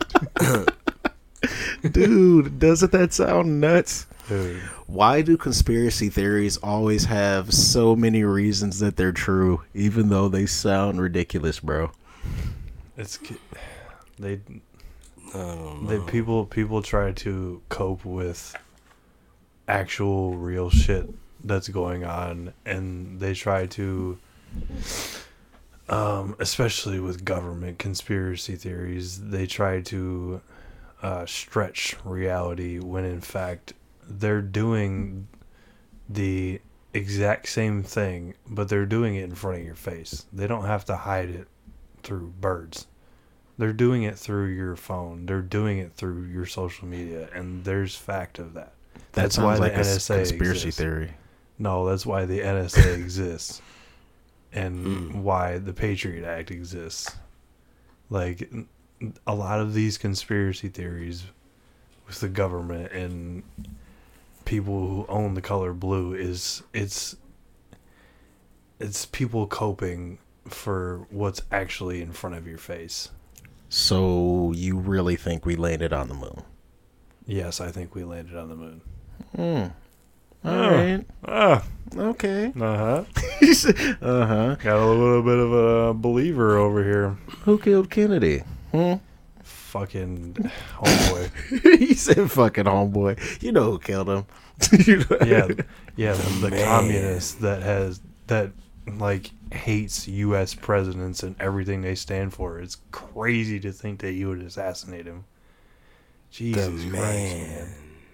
Dude, doesn't that sound nuts? Dude. Why do conspiracy theories always have so many reasons that they're true, even though they sound ridiculous, bro? It's they I don't know. people try to cope with actual real shit that's going on, and they try to especially with government conspiracy theories, they try to stretch reality when in fact they're doing the exact same thing, but they're doing it in front of your face. They don't have to hide it through birds. They're doing it through your phone. They're doing it through your social media, and there's fact of that. That That's sounds why like the a NSA conspiracy exists. theory. No, that's why the NSA exists, and why the Patriot Act exists. Like, a lot of these conspiracy theories with the government and people who own the color blue it's people coping for what's actually in front of your face. So you really think we landed on the moon? Yes, I think we landed on the moon. All right. Okay. Uh-huh. Uh-huh. Got a little bit of a believer over here. Who killed Kennedy? Fucking homeboy. He said fucking homeboy. You know who killed him. Yeah, the communist that like hates U.S. presidents and everything they stand for. It's crazy to think that you would assassinate him. Jesus The Christ, man.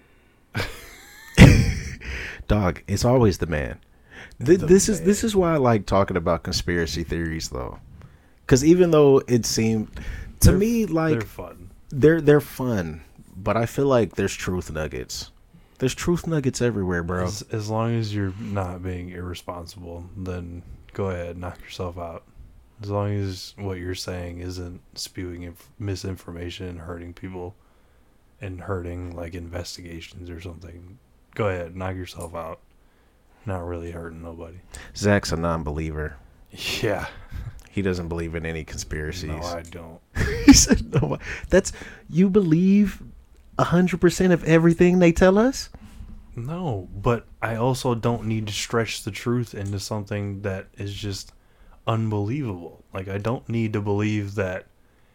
Dog, it's always the man. This is why I like talking about conspiracy theories, though, because even though it seemed to me like they're fun. they're fun, but I feel like there's truth nuggets. There's truth nuggets everywhere, bro. As long as you're not being irresponsible, then go ahead, knock yourself out. As long as what you're saying isn't spewing misinformation and hurting people and hurting like investigations or something, Go ahead, knock yourself out. Not really hurting nobody. Zach's a non-believer. Yeah. He doesn't believe in any conspiracies. No, I don't. He said, "No, you believe 100% of everything they tell us." No, but I also don't need to stretch the truth into something that is just unbelievable. Like, I don't need to believe that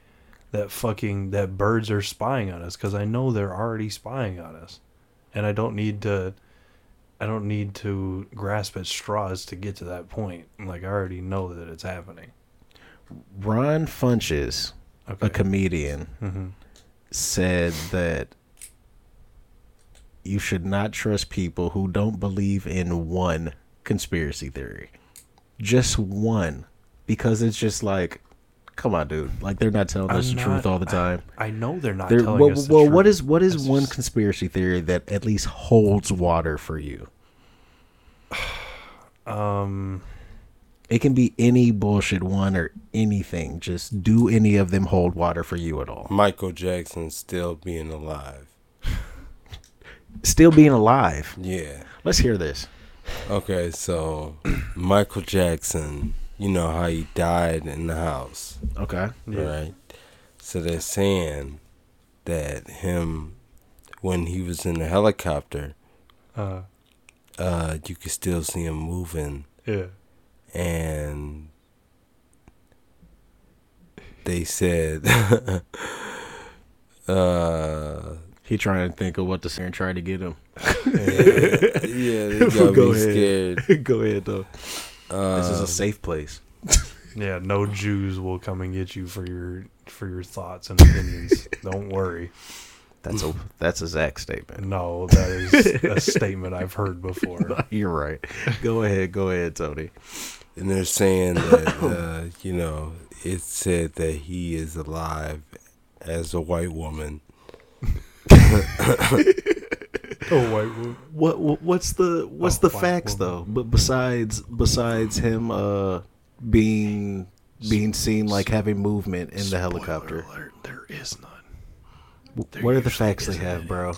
birds are spying on us, because I know they're already spying on us, and I don't need to grasp at straws to get to that point. Like, I already know that it's happening. Ron Funches, a comedian, said that you should not trust people who don't believe in one conspiracy theory. Just one. Because it's just like, come on, dude. Like, they're not telling us the truth all the time. I know they're not telling us the truth. What is one conspiracy theory that at least holds water for you? It can be any bullshit one or anything. Just do any of them hold water for you at all? Michael Jackson still being alive. Still being alive? Yeah. Let's hear this. Okay, so Michael Jackson, you know how he died in the house. Okay. Yeah. Right? So they're saying that him, when he was in the helicopter, you could still see him moving. Yeah. And they said he trying to think of what the singer tried to get him. yeah, they got Go me ahead. scared. Go ahead though. This is a safe place. Yeah, no Jews will come and get you for your thoughts and opinions. Don't worry. That's a Zach statement. No, that is a statement I've heard before. You're right. Go ahead, Tony. And they're saying that, it said that he is alive as a white woman. Oh, white woman. What's the facts though? But besides him being seen like having movement in the helicopter. Spoiler alert, there is none. What are the facts they have, bro?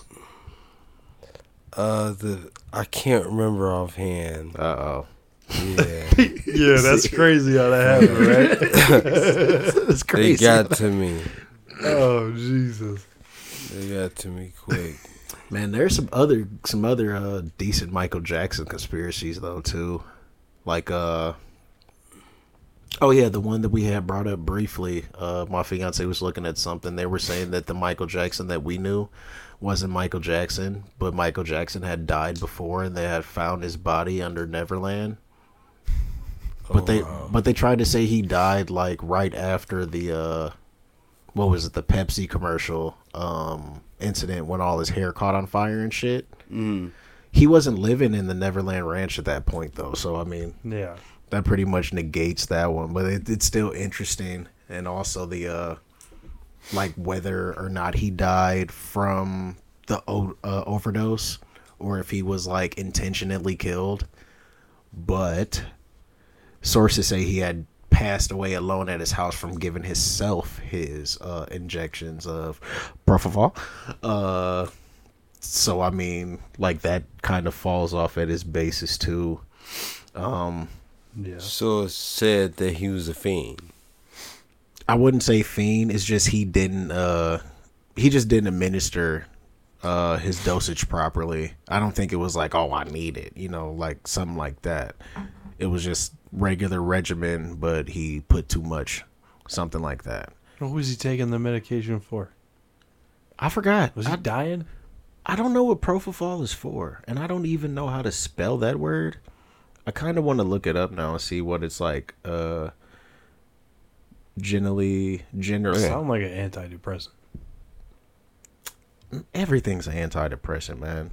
I can't remember offhand. Uh-oh. Yeah. Yeah, that's crazy how that happened, right? That's crazy. They got to me. Oh, Jesus. They got to me quick. Man, there's some other decent Michael Jackson conspiracies though too. Like oh yeah, the one that we had brought up briefly. My fiance was looking at something. They were saying that the Michael Jackson that we knew wasn't Michael Jackson, but Michael Jackson had died before, and they had found his body under Neverland. But they tried to say he died like right after the what was it, the Pepsi commercial incident when all his hair caught on fire and shit. He wasn't living in the Neverland Ranch at that point though, so I mean, Yeah. that pretty much negates that one, but it's still interesting. And also the like whether or not he died from the overdose or if he was like intentionally killed. But sources say he had passed away alone at his house from giving himself his injections of propofol. So I mean, like that kind of falls off at his basis too. Yeah. So it said that he was a fiend. I wouldn't say fiend. It's just he just didn't administer his dosage properly. I don't think it was like, oh, I need it, like something like that. It was just regular regimen, but he put too much, something like that. What was he taking the medication for? I forgot. Was he dying? I don't know what propofol is for, and I don't even know how to spell that word. I kind of want to look it up now and see what it's like. Generally. Sound like an antidepressant. Everything's an antidepressant, man.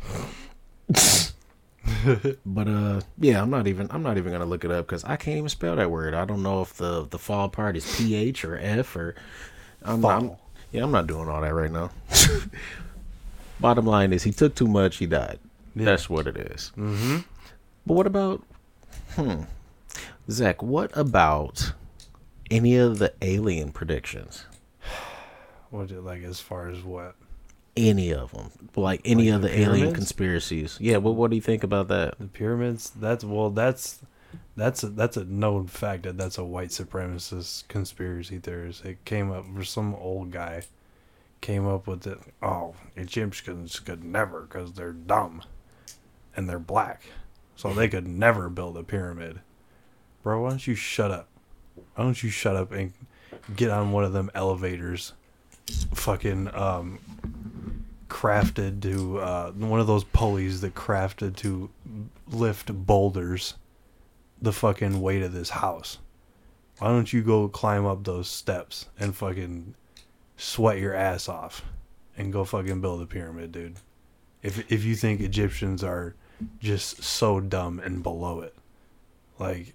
But yeah, I'm not even gonna look it up because I can't even spell that word. I don't know if the fall part is PH or F or I'm not doing all that right now. Bottom line is he took too much, he died. Yeah. That's what it is. Mm-hmm. But what about Zach, what about any of the alien predictions? What, like, as far as what? any of them, like any Like of the the alien pyramids? conspiracies. Yeah, what do you think about that? The pyramids. That's a known fact that's a white supremacist conspiracy theorist. It came up for some old guy came up with it. Oh, Egyptians could never because they're dumb and they're black, so they could never build a pyramid. Bro, why don't you shut up? Why don't you shut up and get on one of them elevators, fucking crafted to one of those pulleys that crafted to lift boulders the fucking weight of this house. Why don't you go climb up those steps and fucking sweat your ass off and go fucking build a pyramid, dude? If you think Egyptians are just so dumb and below it, like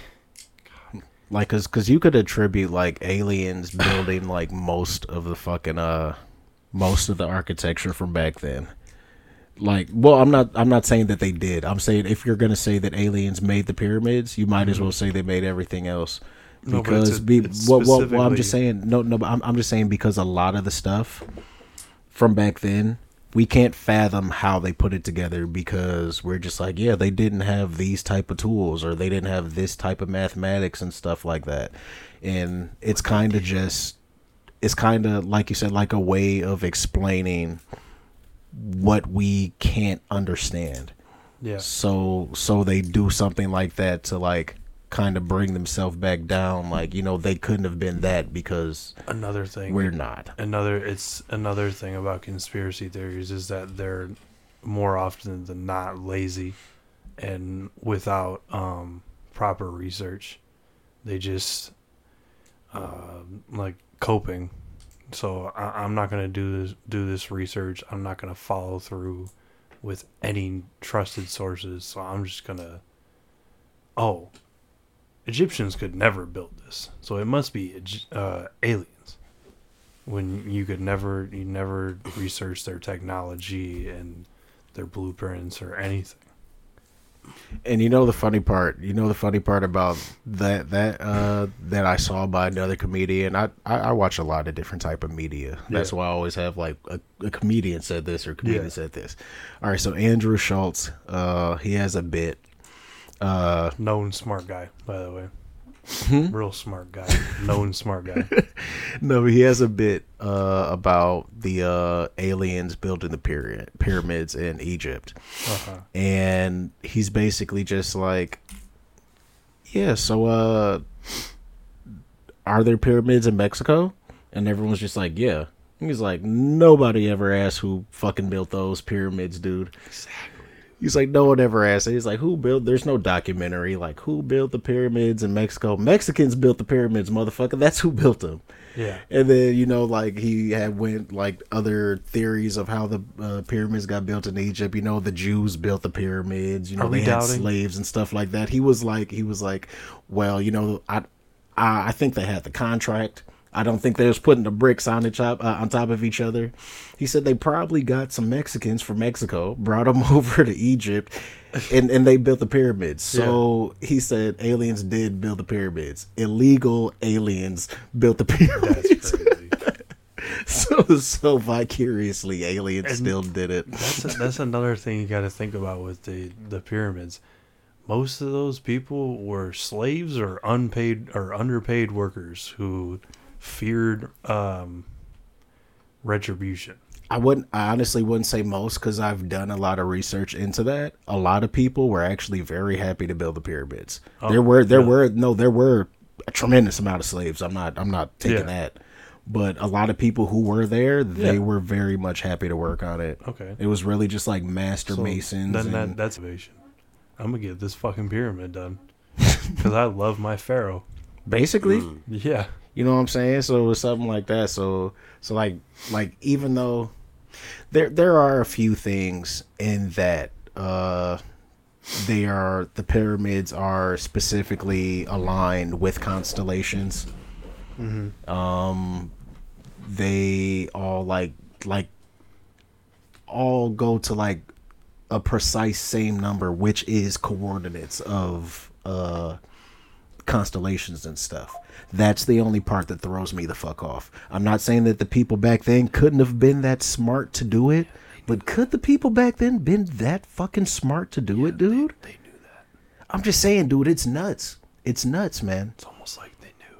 Cause you could attribute like aliens building like most of the architecture from back then. Like, well, I'm not saying that they did. I'm saying if you're gonna say that aliens made the pyramids, you might as well say they made everything else. No, Because well, I'm just saying no, but I'm just saying because a lot of the stuff from back then we can't fathom how they put it together because we're just like, yeah, they didn't have these type of tools or they didn't have this type of mathematics and stuff like that, and it's kind of like you said, like a way of explaining what we can't understand. yeah. So they do something like that to like kind of bring themselves back down. Like, you know, they couldn't have been that because Another thing we're not. Another thing about conspiracy theories is that they're more often than not lazy and without proper research. They just like coping. So I'm not gonna do this research. I'm not gonna follow through with any trusted sources. So I'm just gonna, oh, Egyptians could never build this, so it must be aliens. When you never research their technology and their blueprints or anything. And you know the funny part about that I saw by another comedian. I watch a lot of different type of media. That's why I always have like a comedian said this or a comedian said this. All right, so Andrew Schultz, he has a bit. Known smart guy, by the way. Real smart guy. Known smart guy. No, he has a bit about the aliens building the pyramids in Egypt. And he's basically just like, yeah, so are there pyramids in Mexico? And everyone's just like, yeah. He's like, nobody ever asked who fucking built those pyramids, dude. Exactly. He's like, no one ever asked. He's like, there's no documentary. Like, who built the pyramids in Mexico? Mexicans built the pyramids, motherfucker. That's who built them. Yeah. And then, you know, like, he had went, like, other theories of how the pyramids got built in Egypt. You know, the Jews built the pyramids. You know, they had slaves and stuff like that. He was like, well, you know, I think they had the contract. I don't think they was putting the bricks on top of each other. He said they probably got some Mexicans from Mexico, brought them over to Egypt, and they built the pyramids. So he said aliens did build the pyramids. Illegal aliens built the pyramids. That's crazy. so vicariously, aliens still did it. That's another thing you got to think about with the pyramids. Most of those people were slaves or unpaid or underpaid workers who feared retribution. I honestly wouldn't say most because I've done a lot of research into that. A lot of people were actually very happy to build the pyramids. There were a tremendous amount of slaves. I'm not taking that. But a lot of people who were there, they were very much happy to work on it. Okay. It was really just like master masons. Then that's innovation. I'm gonna get this fucking pyramid done because I love my pharaoh. Basically. Yeah. You know what I'm saying? So it was something like that. So like even though there are a few things in that the pyramids are specifically aligned with constellations. They all like all go to like a precise same number, which is coordinates of constellations and stuff. That's the only part that throws me the fuck off. I'm not saying that the people back then couldn't have been that smart to do it, but could the people back then been that fucking smart to do it, dude? They knew that. I'm just saying, dude, it's nuts. It's nuts, man. It's almost like they knew.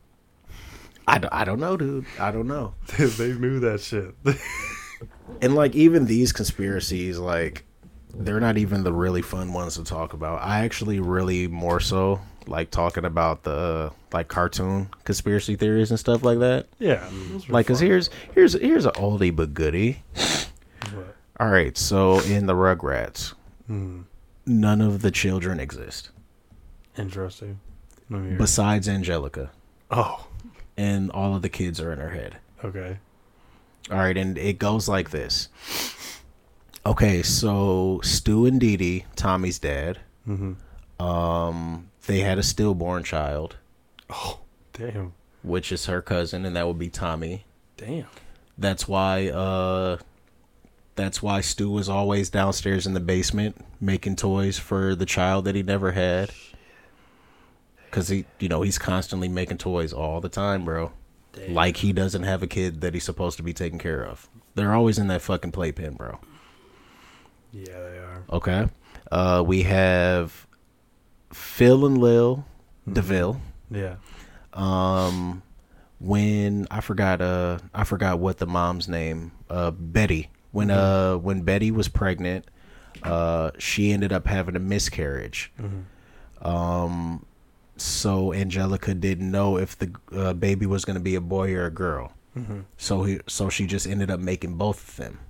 I don't know, dude. I don't know. They knew that shit. And like even these conspiracies, like they're not even the really fun ones to talk about. I actually really more so like talking about the like cartoon conspiracy theories and stuff like that. Yeah. Like, cause here's an oldie but goodie. What? All right, so in the Rugrats, none of the children exist Interesting. Let me hear. besides Angelica, Oh, and all of the kids are in her head. okay. All right, and it goes like this. Okay, so Stu and Dee Dee, Tommy's dad, they had a stillborn child, Oh, damn. which is her cousin, and that would be Tommy. Damn. That's why Stu was always downstairs in the basement making toys for the child that he never had. Cause he's constantly making toys all the time, bro. Damn. Like he doesn't have a kid that he's supposed to be taking care of. They're always in that fucking playpen, bro. Yeah, they are. Okay. We have Phil and Lil DeVille. Yeah. When I forgot what the mom's name, Betty. When Betty was pregnant, she ended up having a miscarriage. So Angelica didn't know if the baby was going to be a boy or a girl. So she just ended up making both of them.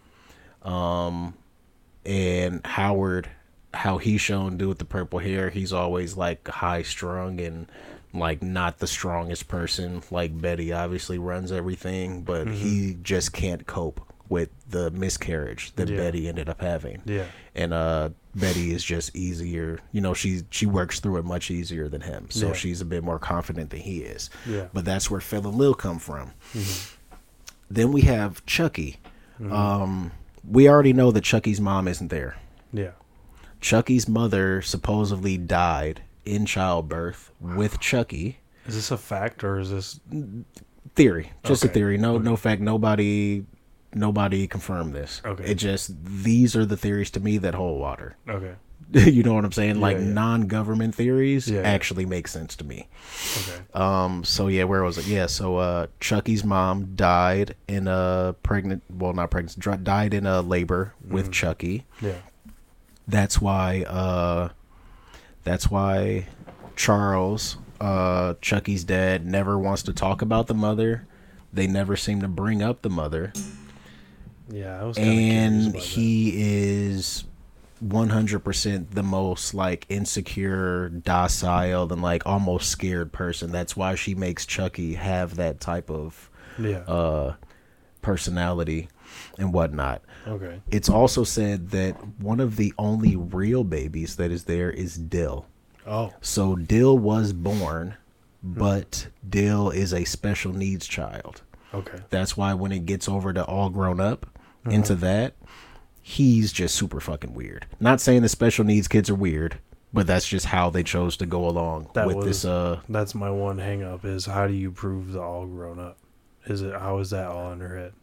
And Howard, how he's shown do with the purple hair, he's always like high strung and like not the strongest person. Like Betty obviously runs everything, but he just can't cope with the miscarriage that Betty ended up having. Yeah. And Betty is just easier. She works through it much easier than him. So she's a bit more confident than he is. Yeah. But that's where Phil and Lil come from. Then we have Chucky. We already know that Chucky's mom isn't there. Yeah. Chucky's mother supposedly died in childbirth with Chucky. Is this a fact or is this Theory. Just a Okay. theory. No fact. Nobody confirmed this. Okay. It just, these are the theories to me that hold water. okay? You know what I'm saying? Like yeah. non-government theories Yeah. actually make sense to me. Okay. So yeah, where was it? Yeah, so Chucky's mom died in a died in a labor with Chucky. Yeah. That's why Charles, Chucky's dad, never wants to talk about the mother. They never seem to bring up the mother. Yeah, I was kinda curious And about he is 100% the most like insecure, docile, and like almost scared person. That's why she makes Chucky have that type of that. Yeah. personality and whatnot. Okay. It's also said that one of the only real babies that is there is Dill. Oh. So Dill was born, but Dill is a special needs child. Okay. That's why when it gets over to all grown up into that, he's just super fucking weird. Not saying the special needs kids are weird, but that's just how they chose to go along this. That's my one hang up is how do you prove the all grown up? How is that all in her head?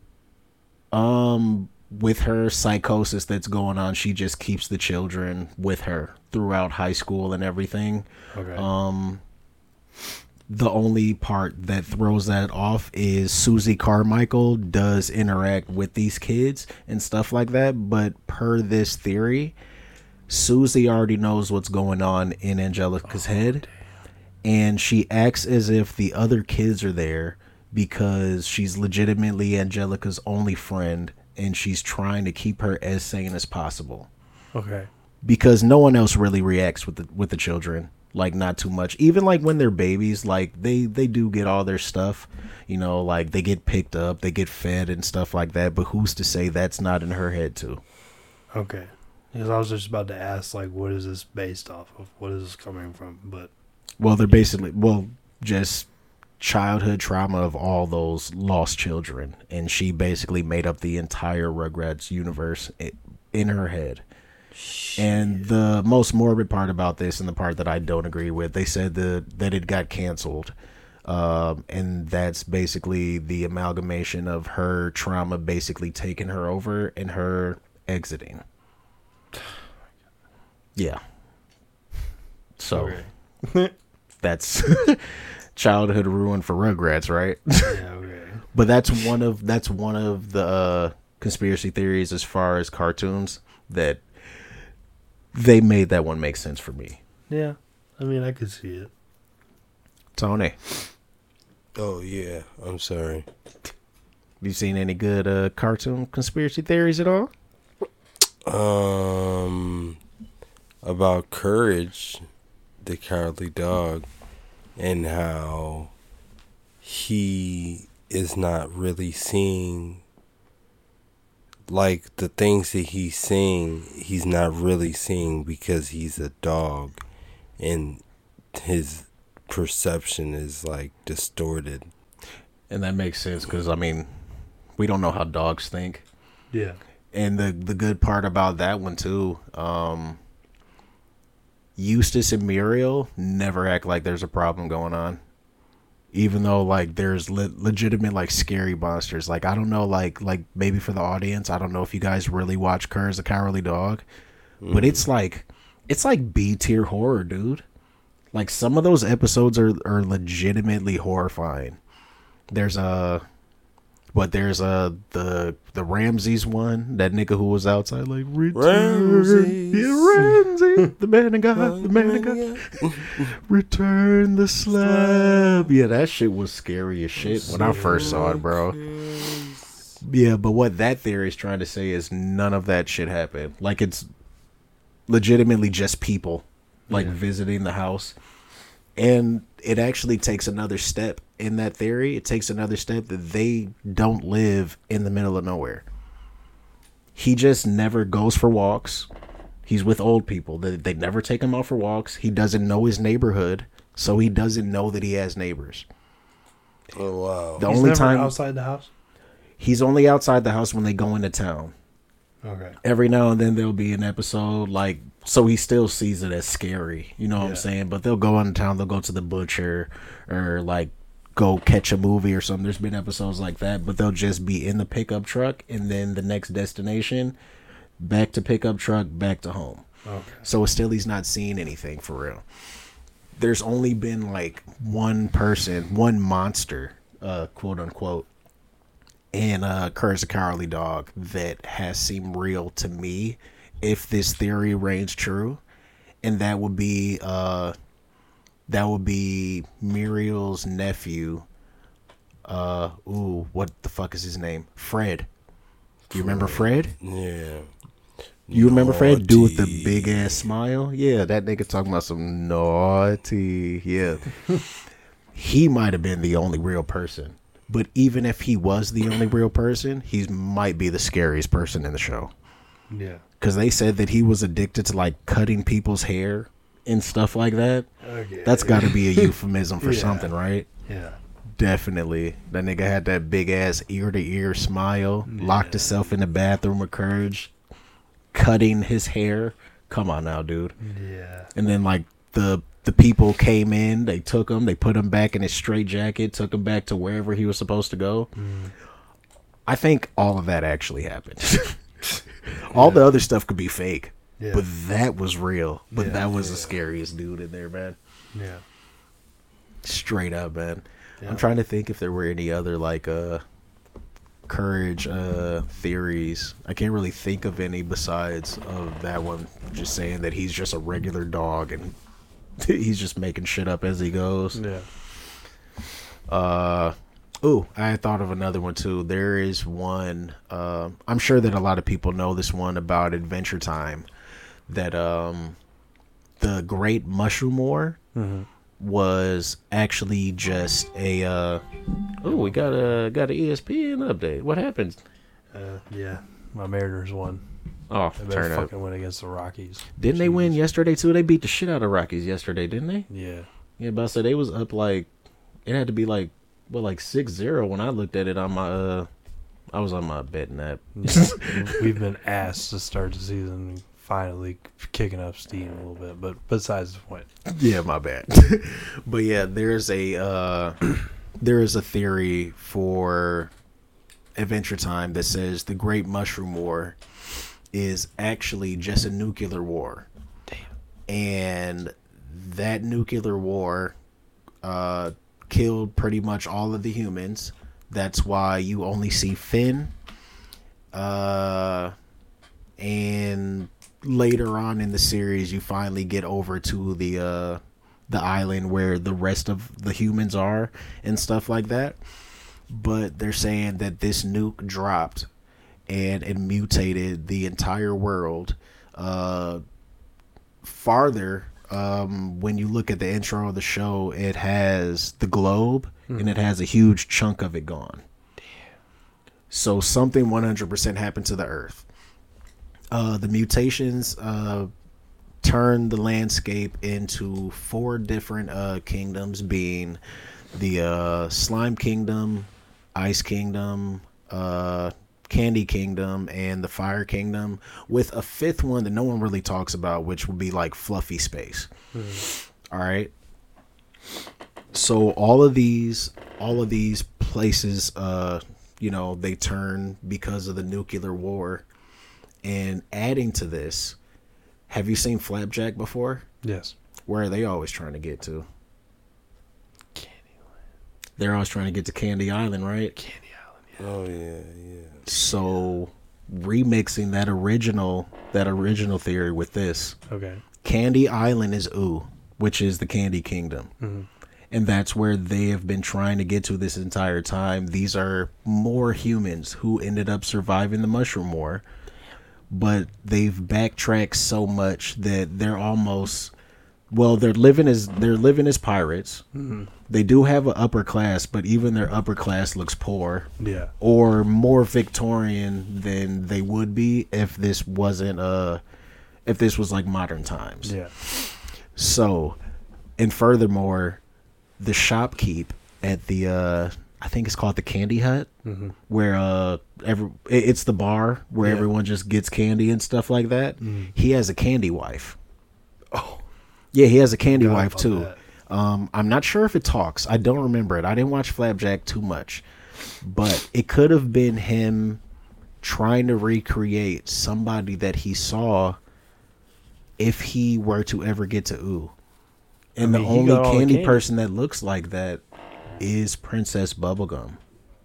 With her psychosis that's going on, she just keeps the children with her throughout high school and everything. Okay. The only part that throws that off is Susie Carmichael does interact with these kids and stuff like that. But per this theory, Susie already knows what's going on in Angelica's head. And she acts as if the other kids are there because she's legitimately Angelica's only friend. And she's trying to keep her as sane as possible. Okay. Because no one else really reacts with the children. Like, not too much. Even, like, when they're babies, like, they do get all their stuff. Like, they get picked up, they get fed and stuff like that. But who's to say that's not in her head, too? Okay. Because I was just about to ask, like, what is this based off of? What is this coming from? But Well, they're basically, just childhood trauma of all those lost children. And she basically made up the entire Rugrats universe in her head. And the most morbid part about this, and the part that I don't agree with, they said that it got canceled. And that's basically the amalgamation of her trauma basically taking her over and her exiting. Yeah. So that's childhood ruin for Rugrats, right? Yeah, okay. But that's one of the conspiracy theories as far as cartoons that they made that one make sense for me. Yeah, I mean, I could see it. Tony, Oh yeah, I'm sorry. you seen any good cartoon conspiracy theories at all? About Courage, the cowardly dog, and how he is not really seeing, like, the things that he's seeing, he's not really seeing because he's a dog, and his perception is, like, distorted. And that makes sense because, I mean, we don't know how dogs think. Yeah. And the good part about that one, too, Eustace and Muriel never act like there's a problem going on. Even though, like, there's legitimate, like, scary monsters. Like, I don't know, like maybe for the audience, I don't know if you guys really watch Courage the Cowardly Dog. But it's like B-tier horror, dude. Like, some of those episodes are legitimately horrifying. There's the Ramses one, that nigga who was outside like return, Ramsey, the man of God, the man of God, return the slab. Yeah, that shit was scary as shit when I first saw it, bro. Yeah, but what that theory is trying to say is none of that shit happened. Like, it's legitimately just people like visiting the house. And it actually takes another step in that theory. It takes another step that they don't live in the middle of nowhere. He just never goes for walks. He's with old people. They never take him out for walks. He doesn't know his neighborhood, so he doesn't know that he has neighbors. Oh, wow. The He's only never time outside the house? he's only outside the house when they go into town. Okay. Every now and then there'll be an episode, like, so he still sees it as scary, you know what I'm Yeah. saying? But they'll go into town, they'll go to the butcher, or like go catch a movie or something. There's been episodes like that, but they'll just be in the pickup truck, and then the next destination, back to pickup truck, back to home. Okay. So still he's not seeing anything for real. There's only been like one person, one monster, quote unquote, in Courage the Cowardly Dog that has seemed real to me, if this theory reigns true, and that would be Muriel's nephew. What the fuck is his name? Fred. You remember Fred? Yeah. You remember Fred? Dude with the Naughty. big ass smile? Yeah, that nigga talking about some naughty. Yeah. He might have been the only real person. But even if he was the only real person, he might be the scariest person in the show. Yeah. Because they said that he was addicted to, like, cutting people's hair and stuff like that. Okay. That's got to be a euphemism for Yeah. something, right? Yeah. Definitely. That nigga had that big ass ear to ear smile, locked himself in the bathroom with Courage, cutting his hair. Come on now, dude. Yeah. And then, like, the people came in, they took him, they put him back in his straitjacket, took him back to wherever he was supposed to go. I think all of that actually happened. All the other stuff could be fake, Yeah. but that was real. But Yeah. that was the scariest dude in there, man. Yeah. Straight up, man. Yeah. I'm trying to think if there were any other like Courage theories. I can't really think of any besides of that one. Just saying that he's just a regular dog and he's just making shit up as he goes. Yeah. Oh, I thought of another one too. There is one. I'm sure that a lot of people know this one about Adventure Time. That the Great Mushroom War was actually just a. Oh, we got an ESPN update. What happened? Yeah. My Mariners won. Oh, They better turn up. fucking win against the Rockies. Didn't they win Jesus. yesterday too? They beat the shit out of Rockies yesterday, didn't they? Yeah. Yeah, but I said they was up like. It had to be like 6-0 when I looked at it on my. I was on my betting app. Yeah. We've been asked to start the season. finally kicking up steam a little bit. But besides the point. Yeah, my bad. But yeah, there is a theory for Adventure Time that says the Great Mushroom War is actually just a nuclear war. Damn. And that nuclear war killed pretty much all of the humans. That's why you only see Finn. And later on in the series, you finally get over to the island where the rest of the humans are and stuff like that. But they're saying that this nuke dropped and it mutated the entire world. Farther, when you look at the intro of the show, it has the globe and it has a huge chunk of it gone. Damn. So something 100% happened to the Earth. The mutations turned the landscape into 4 different kingdoms, being the Slime Kingdom, Ice Kingdom, Candy Kingdom, and the Fire Kingdom, with a 5th one that no one really talks about, which would be like Fluffy Space. All right. So all of these places, they turn because of the nuclear war. And adding to this, have you seen Flapjack before? Yes. Where are they always trying to get to? They're always trying to get to Candy Island, right? Candy Island, yeah. Oh, yeah. So, remixing that original theory with this. Okay. Candy Island is Ooo, which is the Candy Kingdom. Mm-hmm. And that's where they have been trying to get to this entire time. These are more humans who ended up surviving the Mushroom War. But they've backtracked so much that they're almost... Well, they're living as pirates. Mm-hmm. They do have an upper class, but even their upper class looks poor. Yeah. Or more Victorian than they would be if this wasn't if this was like modern times. Yeah. So, and furthermore, the shopkeep at the I think it's called the Candy Hut, mm-hmm. where it's the bar where everyone just gets candy and stuff like that. Mm. He has a candy wife. Oh. Yeah, he has a candy wife too. That. I'm not sure if it talks. I don't remember it. I didn't watch Flapjack too much. But it could have been him trying to recreate somebody that he saw if he were to ever get to Ooo. And the only candy person that looks like that is Princess Bubblegum.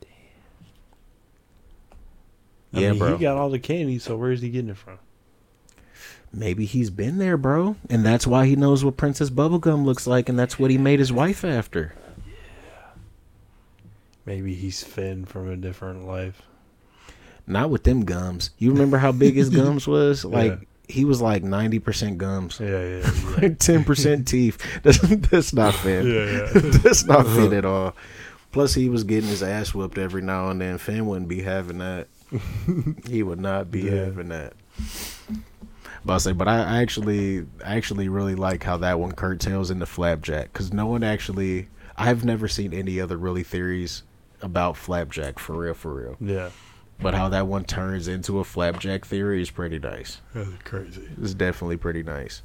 Yeah, bro. He got all the candy, so where is he getting it from? Maybe he's been there, bro. And that's why he knows what Princess Bubblegum looks like, and that's what he made his wife after. Yeah. Maybe he's Finn from a different life. Not with them gums. You remember how big his gums was? Like, he was like 90% gums. Yeah. Like 10% teeth. That's not Finn. Yeah. That's not Finn at all. Plus, he was getting his ass whooped every now and then. Finn wouldn't be having that. He would not be having that. But I actually really like how that one curtails into Flapjack, because I've never seen any other really theories about Flapjack for real. Yeah. But how that one turns into a Flapjack theory is pretty nice. That's crazy. It's definitely pretty nice.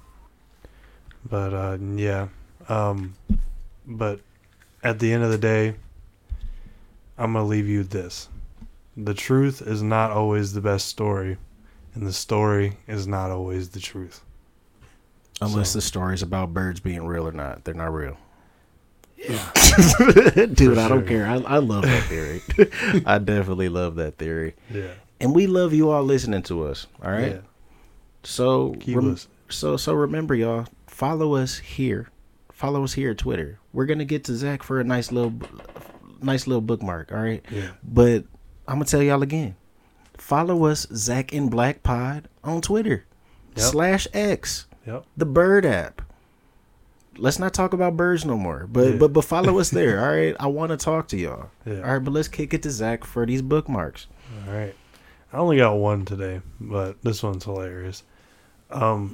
But yeah. But at the end of the day, I'm gonna leave you with this: the truth is not always the best story. And the story is not always the truth. Unless the story's about birds being real or not. They're not real. Yeah. Dude, I don't care. I love that theory. I definitely love that theory. Yeah. And we love you all listening to us. All right? Yeah. So, Keep listening. So remember, y'all, follow us here. Follow us here at Twitter. We're going to get to Zach for a nice little bookmark. All right? Yeah. But I'm going to tell y'all again. Follow us, Zach and Black Pod, on Twitter. /X. Yep. The Bird app. Let's not talk about birds no more. But follow us there. All right. I want to talk to y'all. Yeah. All right, but let's kick it to Zach for these bookmarks. All right. I only got one today, but this one's hilarious. I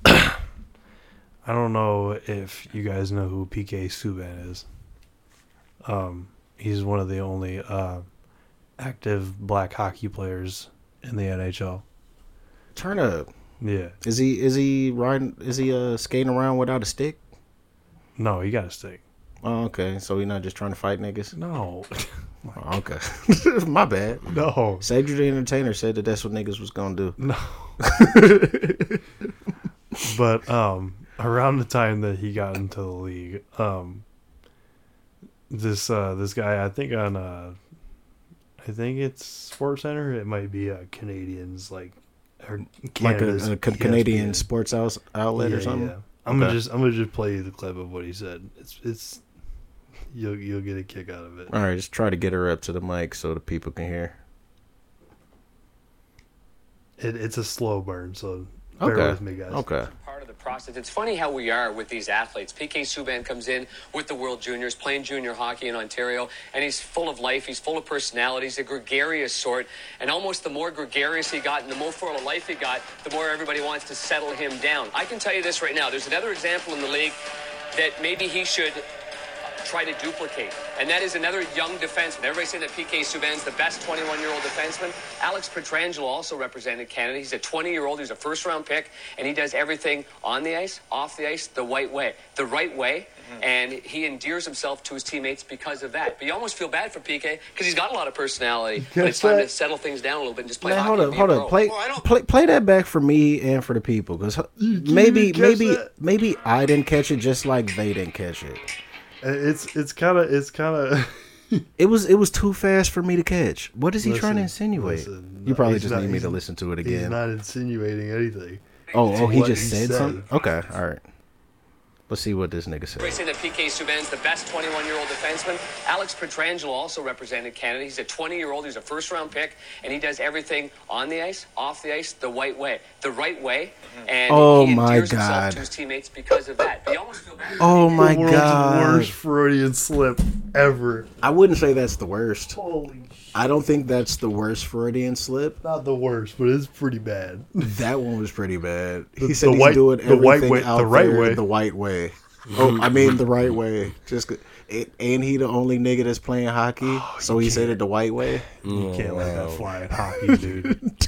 don't know if you guys know who PK Subban is. He's one of the only Turn up. Yeah. Is he riding? Is he skating around without a stick? No, he got a stick. Oh, okay. So he's not just trying to fight niggas. No. Oh, okay. My bad. No. Cedric the Entertainer said that that's what niggas was gonna do. No. But around the time that he got into the league, this guy, I think it's Sports Center. It might be Canadians or Canada's Like a Canadian ESPN. sports outlet or something. Yeah. I'm Okay. gonna just play you the clip of what he said. It's you'll get a kick out of it. All right, just try to get her up to the mic so the people can hear. It's a slow burn, so bear Okay. with me, guys. Okay. Part of the process. It's funny how we are with these athletes. PK Subban comes in with the World Juniors, playing junior hockey in Ontario, and he's full of life. He's full of personality. He's a gregarious sort, and almost the more gregarious he got and the more full of life he got, the more everybody wants to settle him down. I can tell you this right now. There's another example in the league that maybe he should try to duplicate. And that is another young defenseman. Everybody's saying that PK Subban's the best 21-year-old defenseman. Alex Pietrangelo also represented Canada. He's a 20-year-old. He's a first-round pick, and he does everything on the ice, off the ice, the right way. And he endears himself to his teammates because of that. But you almost feel bad for PK because he's got a lot of personality. But it's time to settle things down a little bit and just play Man, hockey. and be a hold pro. up. Play that back for me and for the people, because maybe I didn't catch it just like they didn't catch it. It's kind of It was too fast for me to catch. What is he trying to insinuate? listen, You probably he's just not- need me he's- to listen to it He's again. not insinuating anything. Oh, he what just he said said. something? Okay, all right. Let's see what this nigga said. Everybody's saying that PK Subban's the best 21-year-old defenseman. Alex Pietrangelo also represented Canada. He's a 20-year-old. He's a first-round pick, and he does everything on the ice, off the ice, the right way. And Oh, he my endears God. himself to his teammates because of that. But you almost feel bad. Oh my The world's god. worst Freudian slip ever. I wouldn't say that's the worst. Holy I don't think that's the worst Freudian slip. not the worst, but it's pretty bad. That one was pretty bad. He The said he's white- doing the everything white way- out the right there way. the white way. Oh, I mean the right way. Ain't he the only nigga that's playing hockey? So he said it the white way. You can't let that fly in hockey, dude.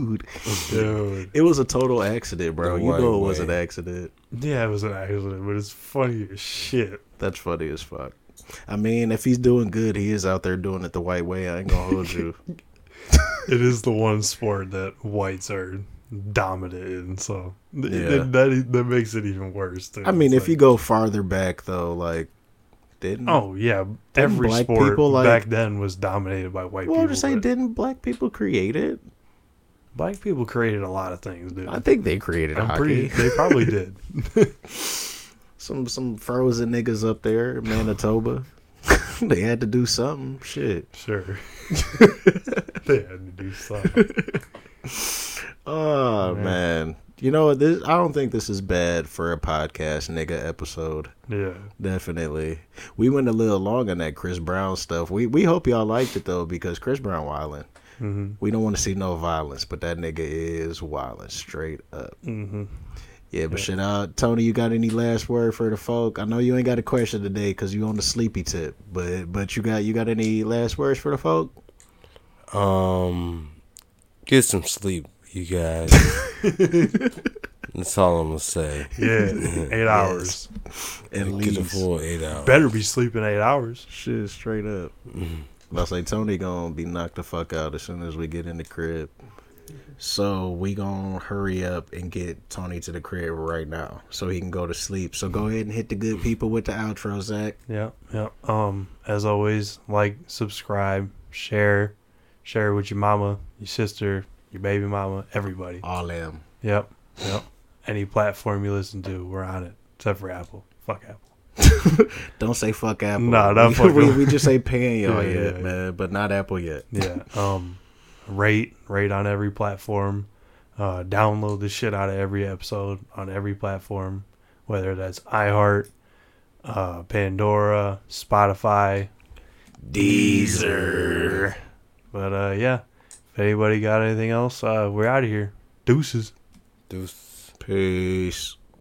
Dude, it was a total accident, bro. The You know it white was way. an accident. Yeah, it was an accident, but it's funny as shit. That's funny as fuck. I mean, if he's doing good, he is out there doing it the white way. I ain't gonna hold you. It is the one sport that whites are dominant in, so Yeah. that makes it even worse. Too. I mean, It's if you go farther back though, like didn't oh yeah, every black sport people, like- back then was dominated by white well, people. to say but didn't black people create it? black people created a lot of things, dude. I think they created hockey. They probably did. Some frozen niggas up there, in Manitoba. They had to do something. Shit. Sure, they had to do something. Oh man. You know what? I don't think this is bad for a podcast nigga episode. Yeah, Definitely. We went a little long on that Chris Brown stuff. We hope y'all liked it though, because Chris Brown wildin'. mm-hmm. We don't want to see no violence, but that nigga is wildin' straight up. Mm-hmm. Yeah, but shit, Tony, you got any last word for the folk? I know you ain't got a question today because you on the sleepy tip, but you got any last words for the folk? Get some sleep, you guys. That's all I'm gonna say. Yeah, 8 hours. At Get the least. full 8 hours. Better be sleeping 8 hours. Shit, straight up. I say Tony gonna be knocked the fuck out as soon as we get in the crib. So we gonna hurry up and get Tony to the crib right now so he can go to sleep. So go ahead and hit the good people with the outro, Zach. Yeah. As always, like, subscribe, share with your mama, your sister, your baby mama, everybody. All them. Yep. Any platform you listen to, we're on it. Except for Apple. Fuck Apple. Don't say fuck Apple. Nah, don't fuck we, Apple. we just say paying y'all Yeah, yet, yeah. man, but not Apple yet. Yeah. Rate on every platform. Download the shit out of every episode on every platform, whether that's iHeart, Pandora, Spotify, Deezer. But yeah, if anybody got anything else, we're out of here. Deuces. Deuce. Peace.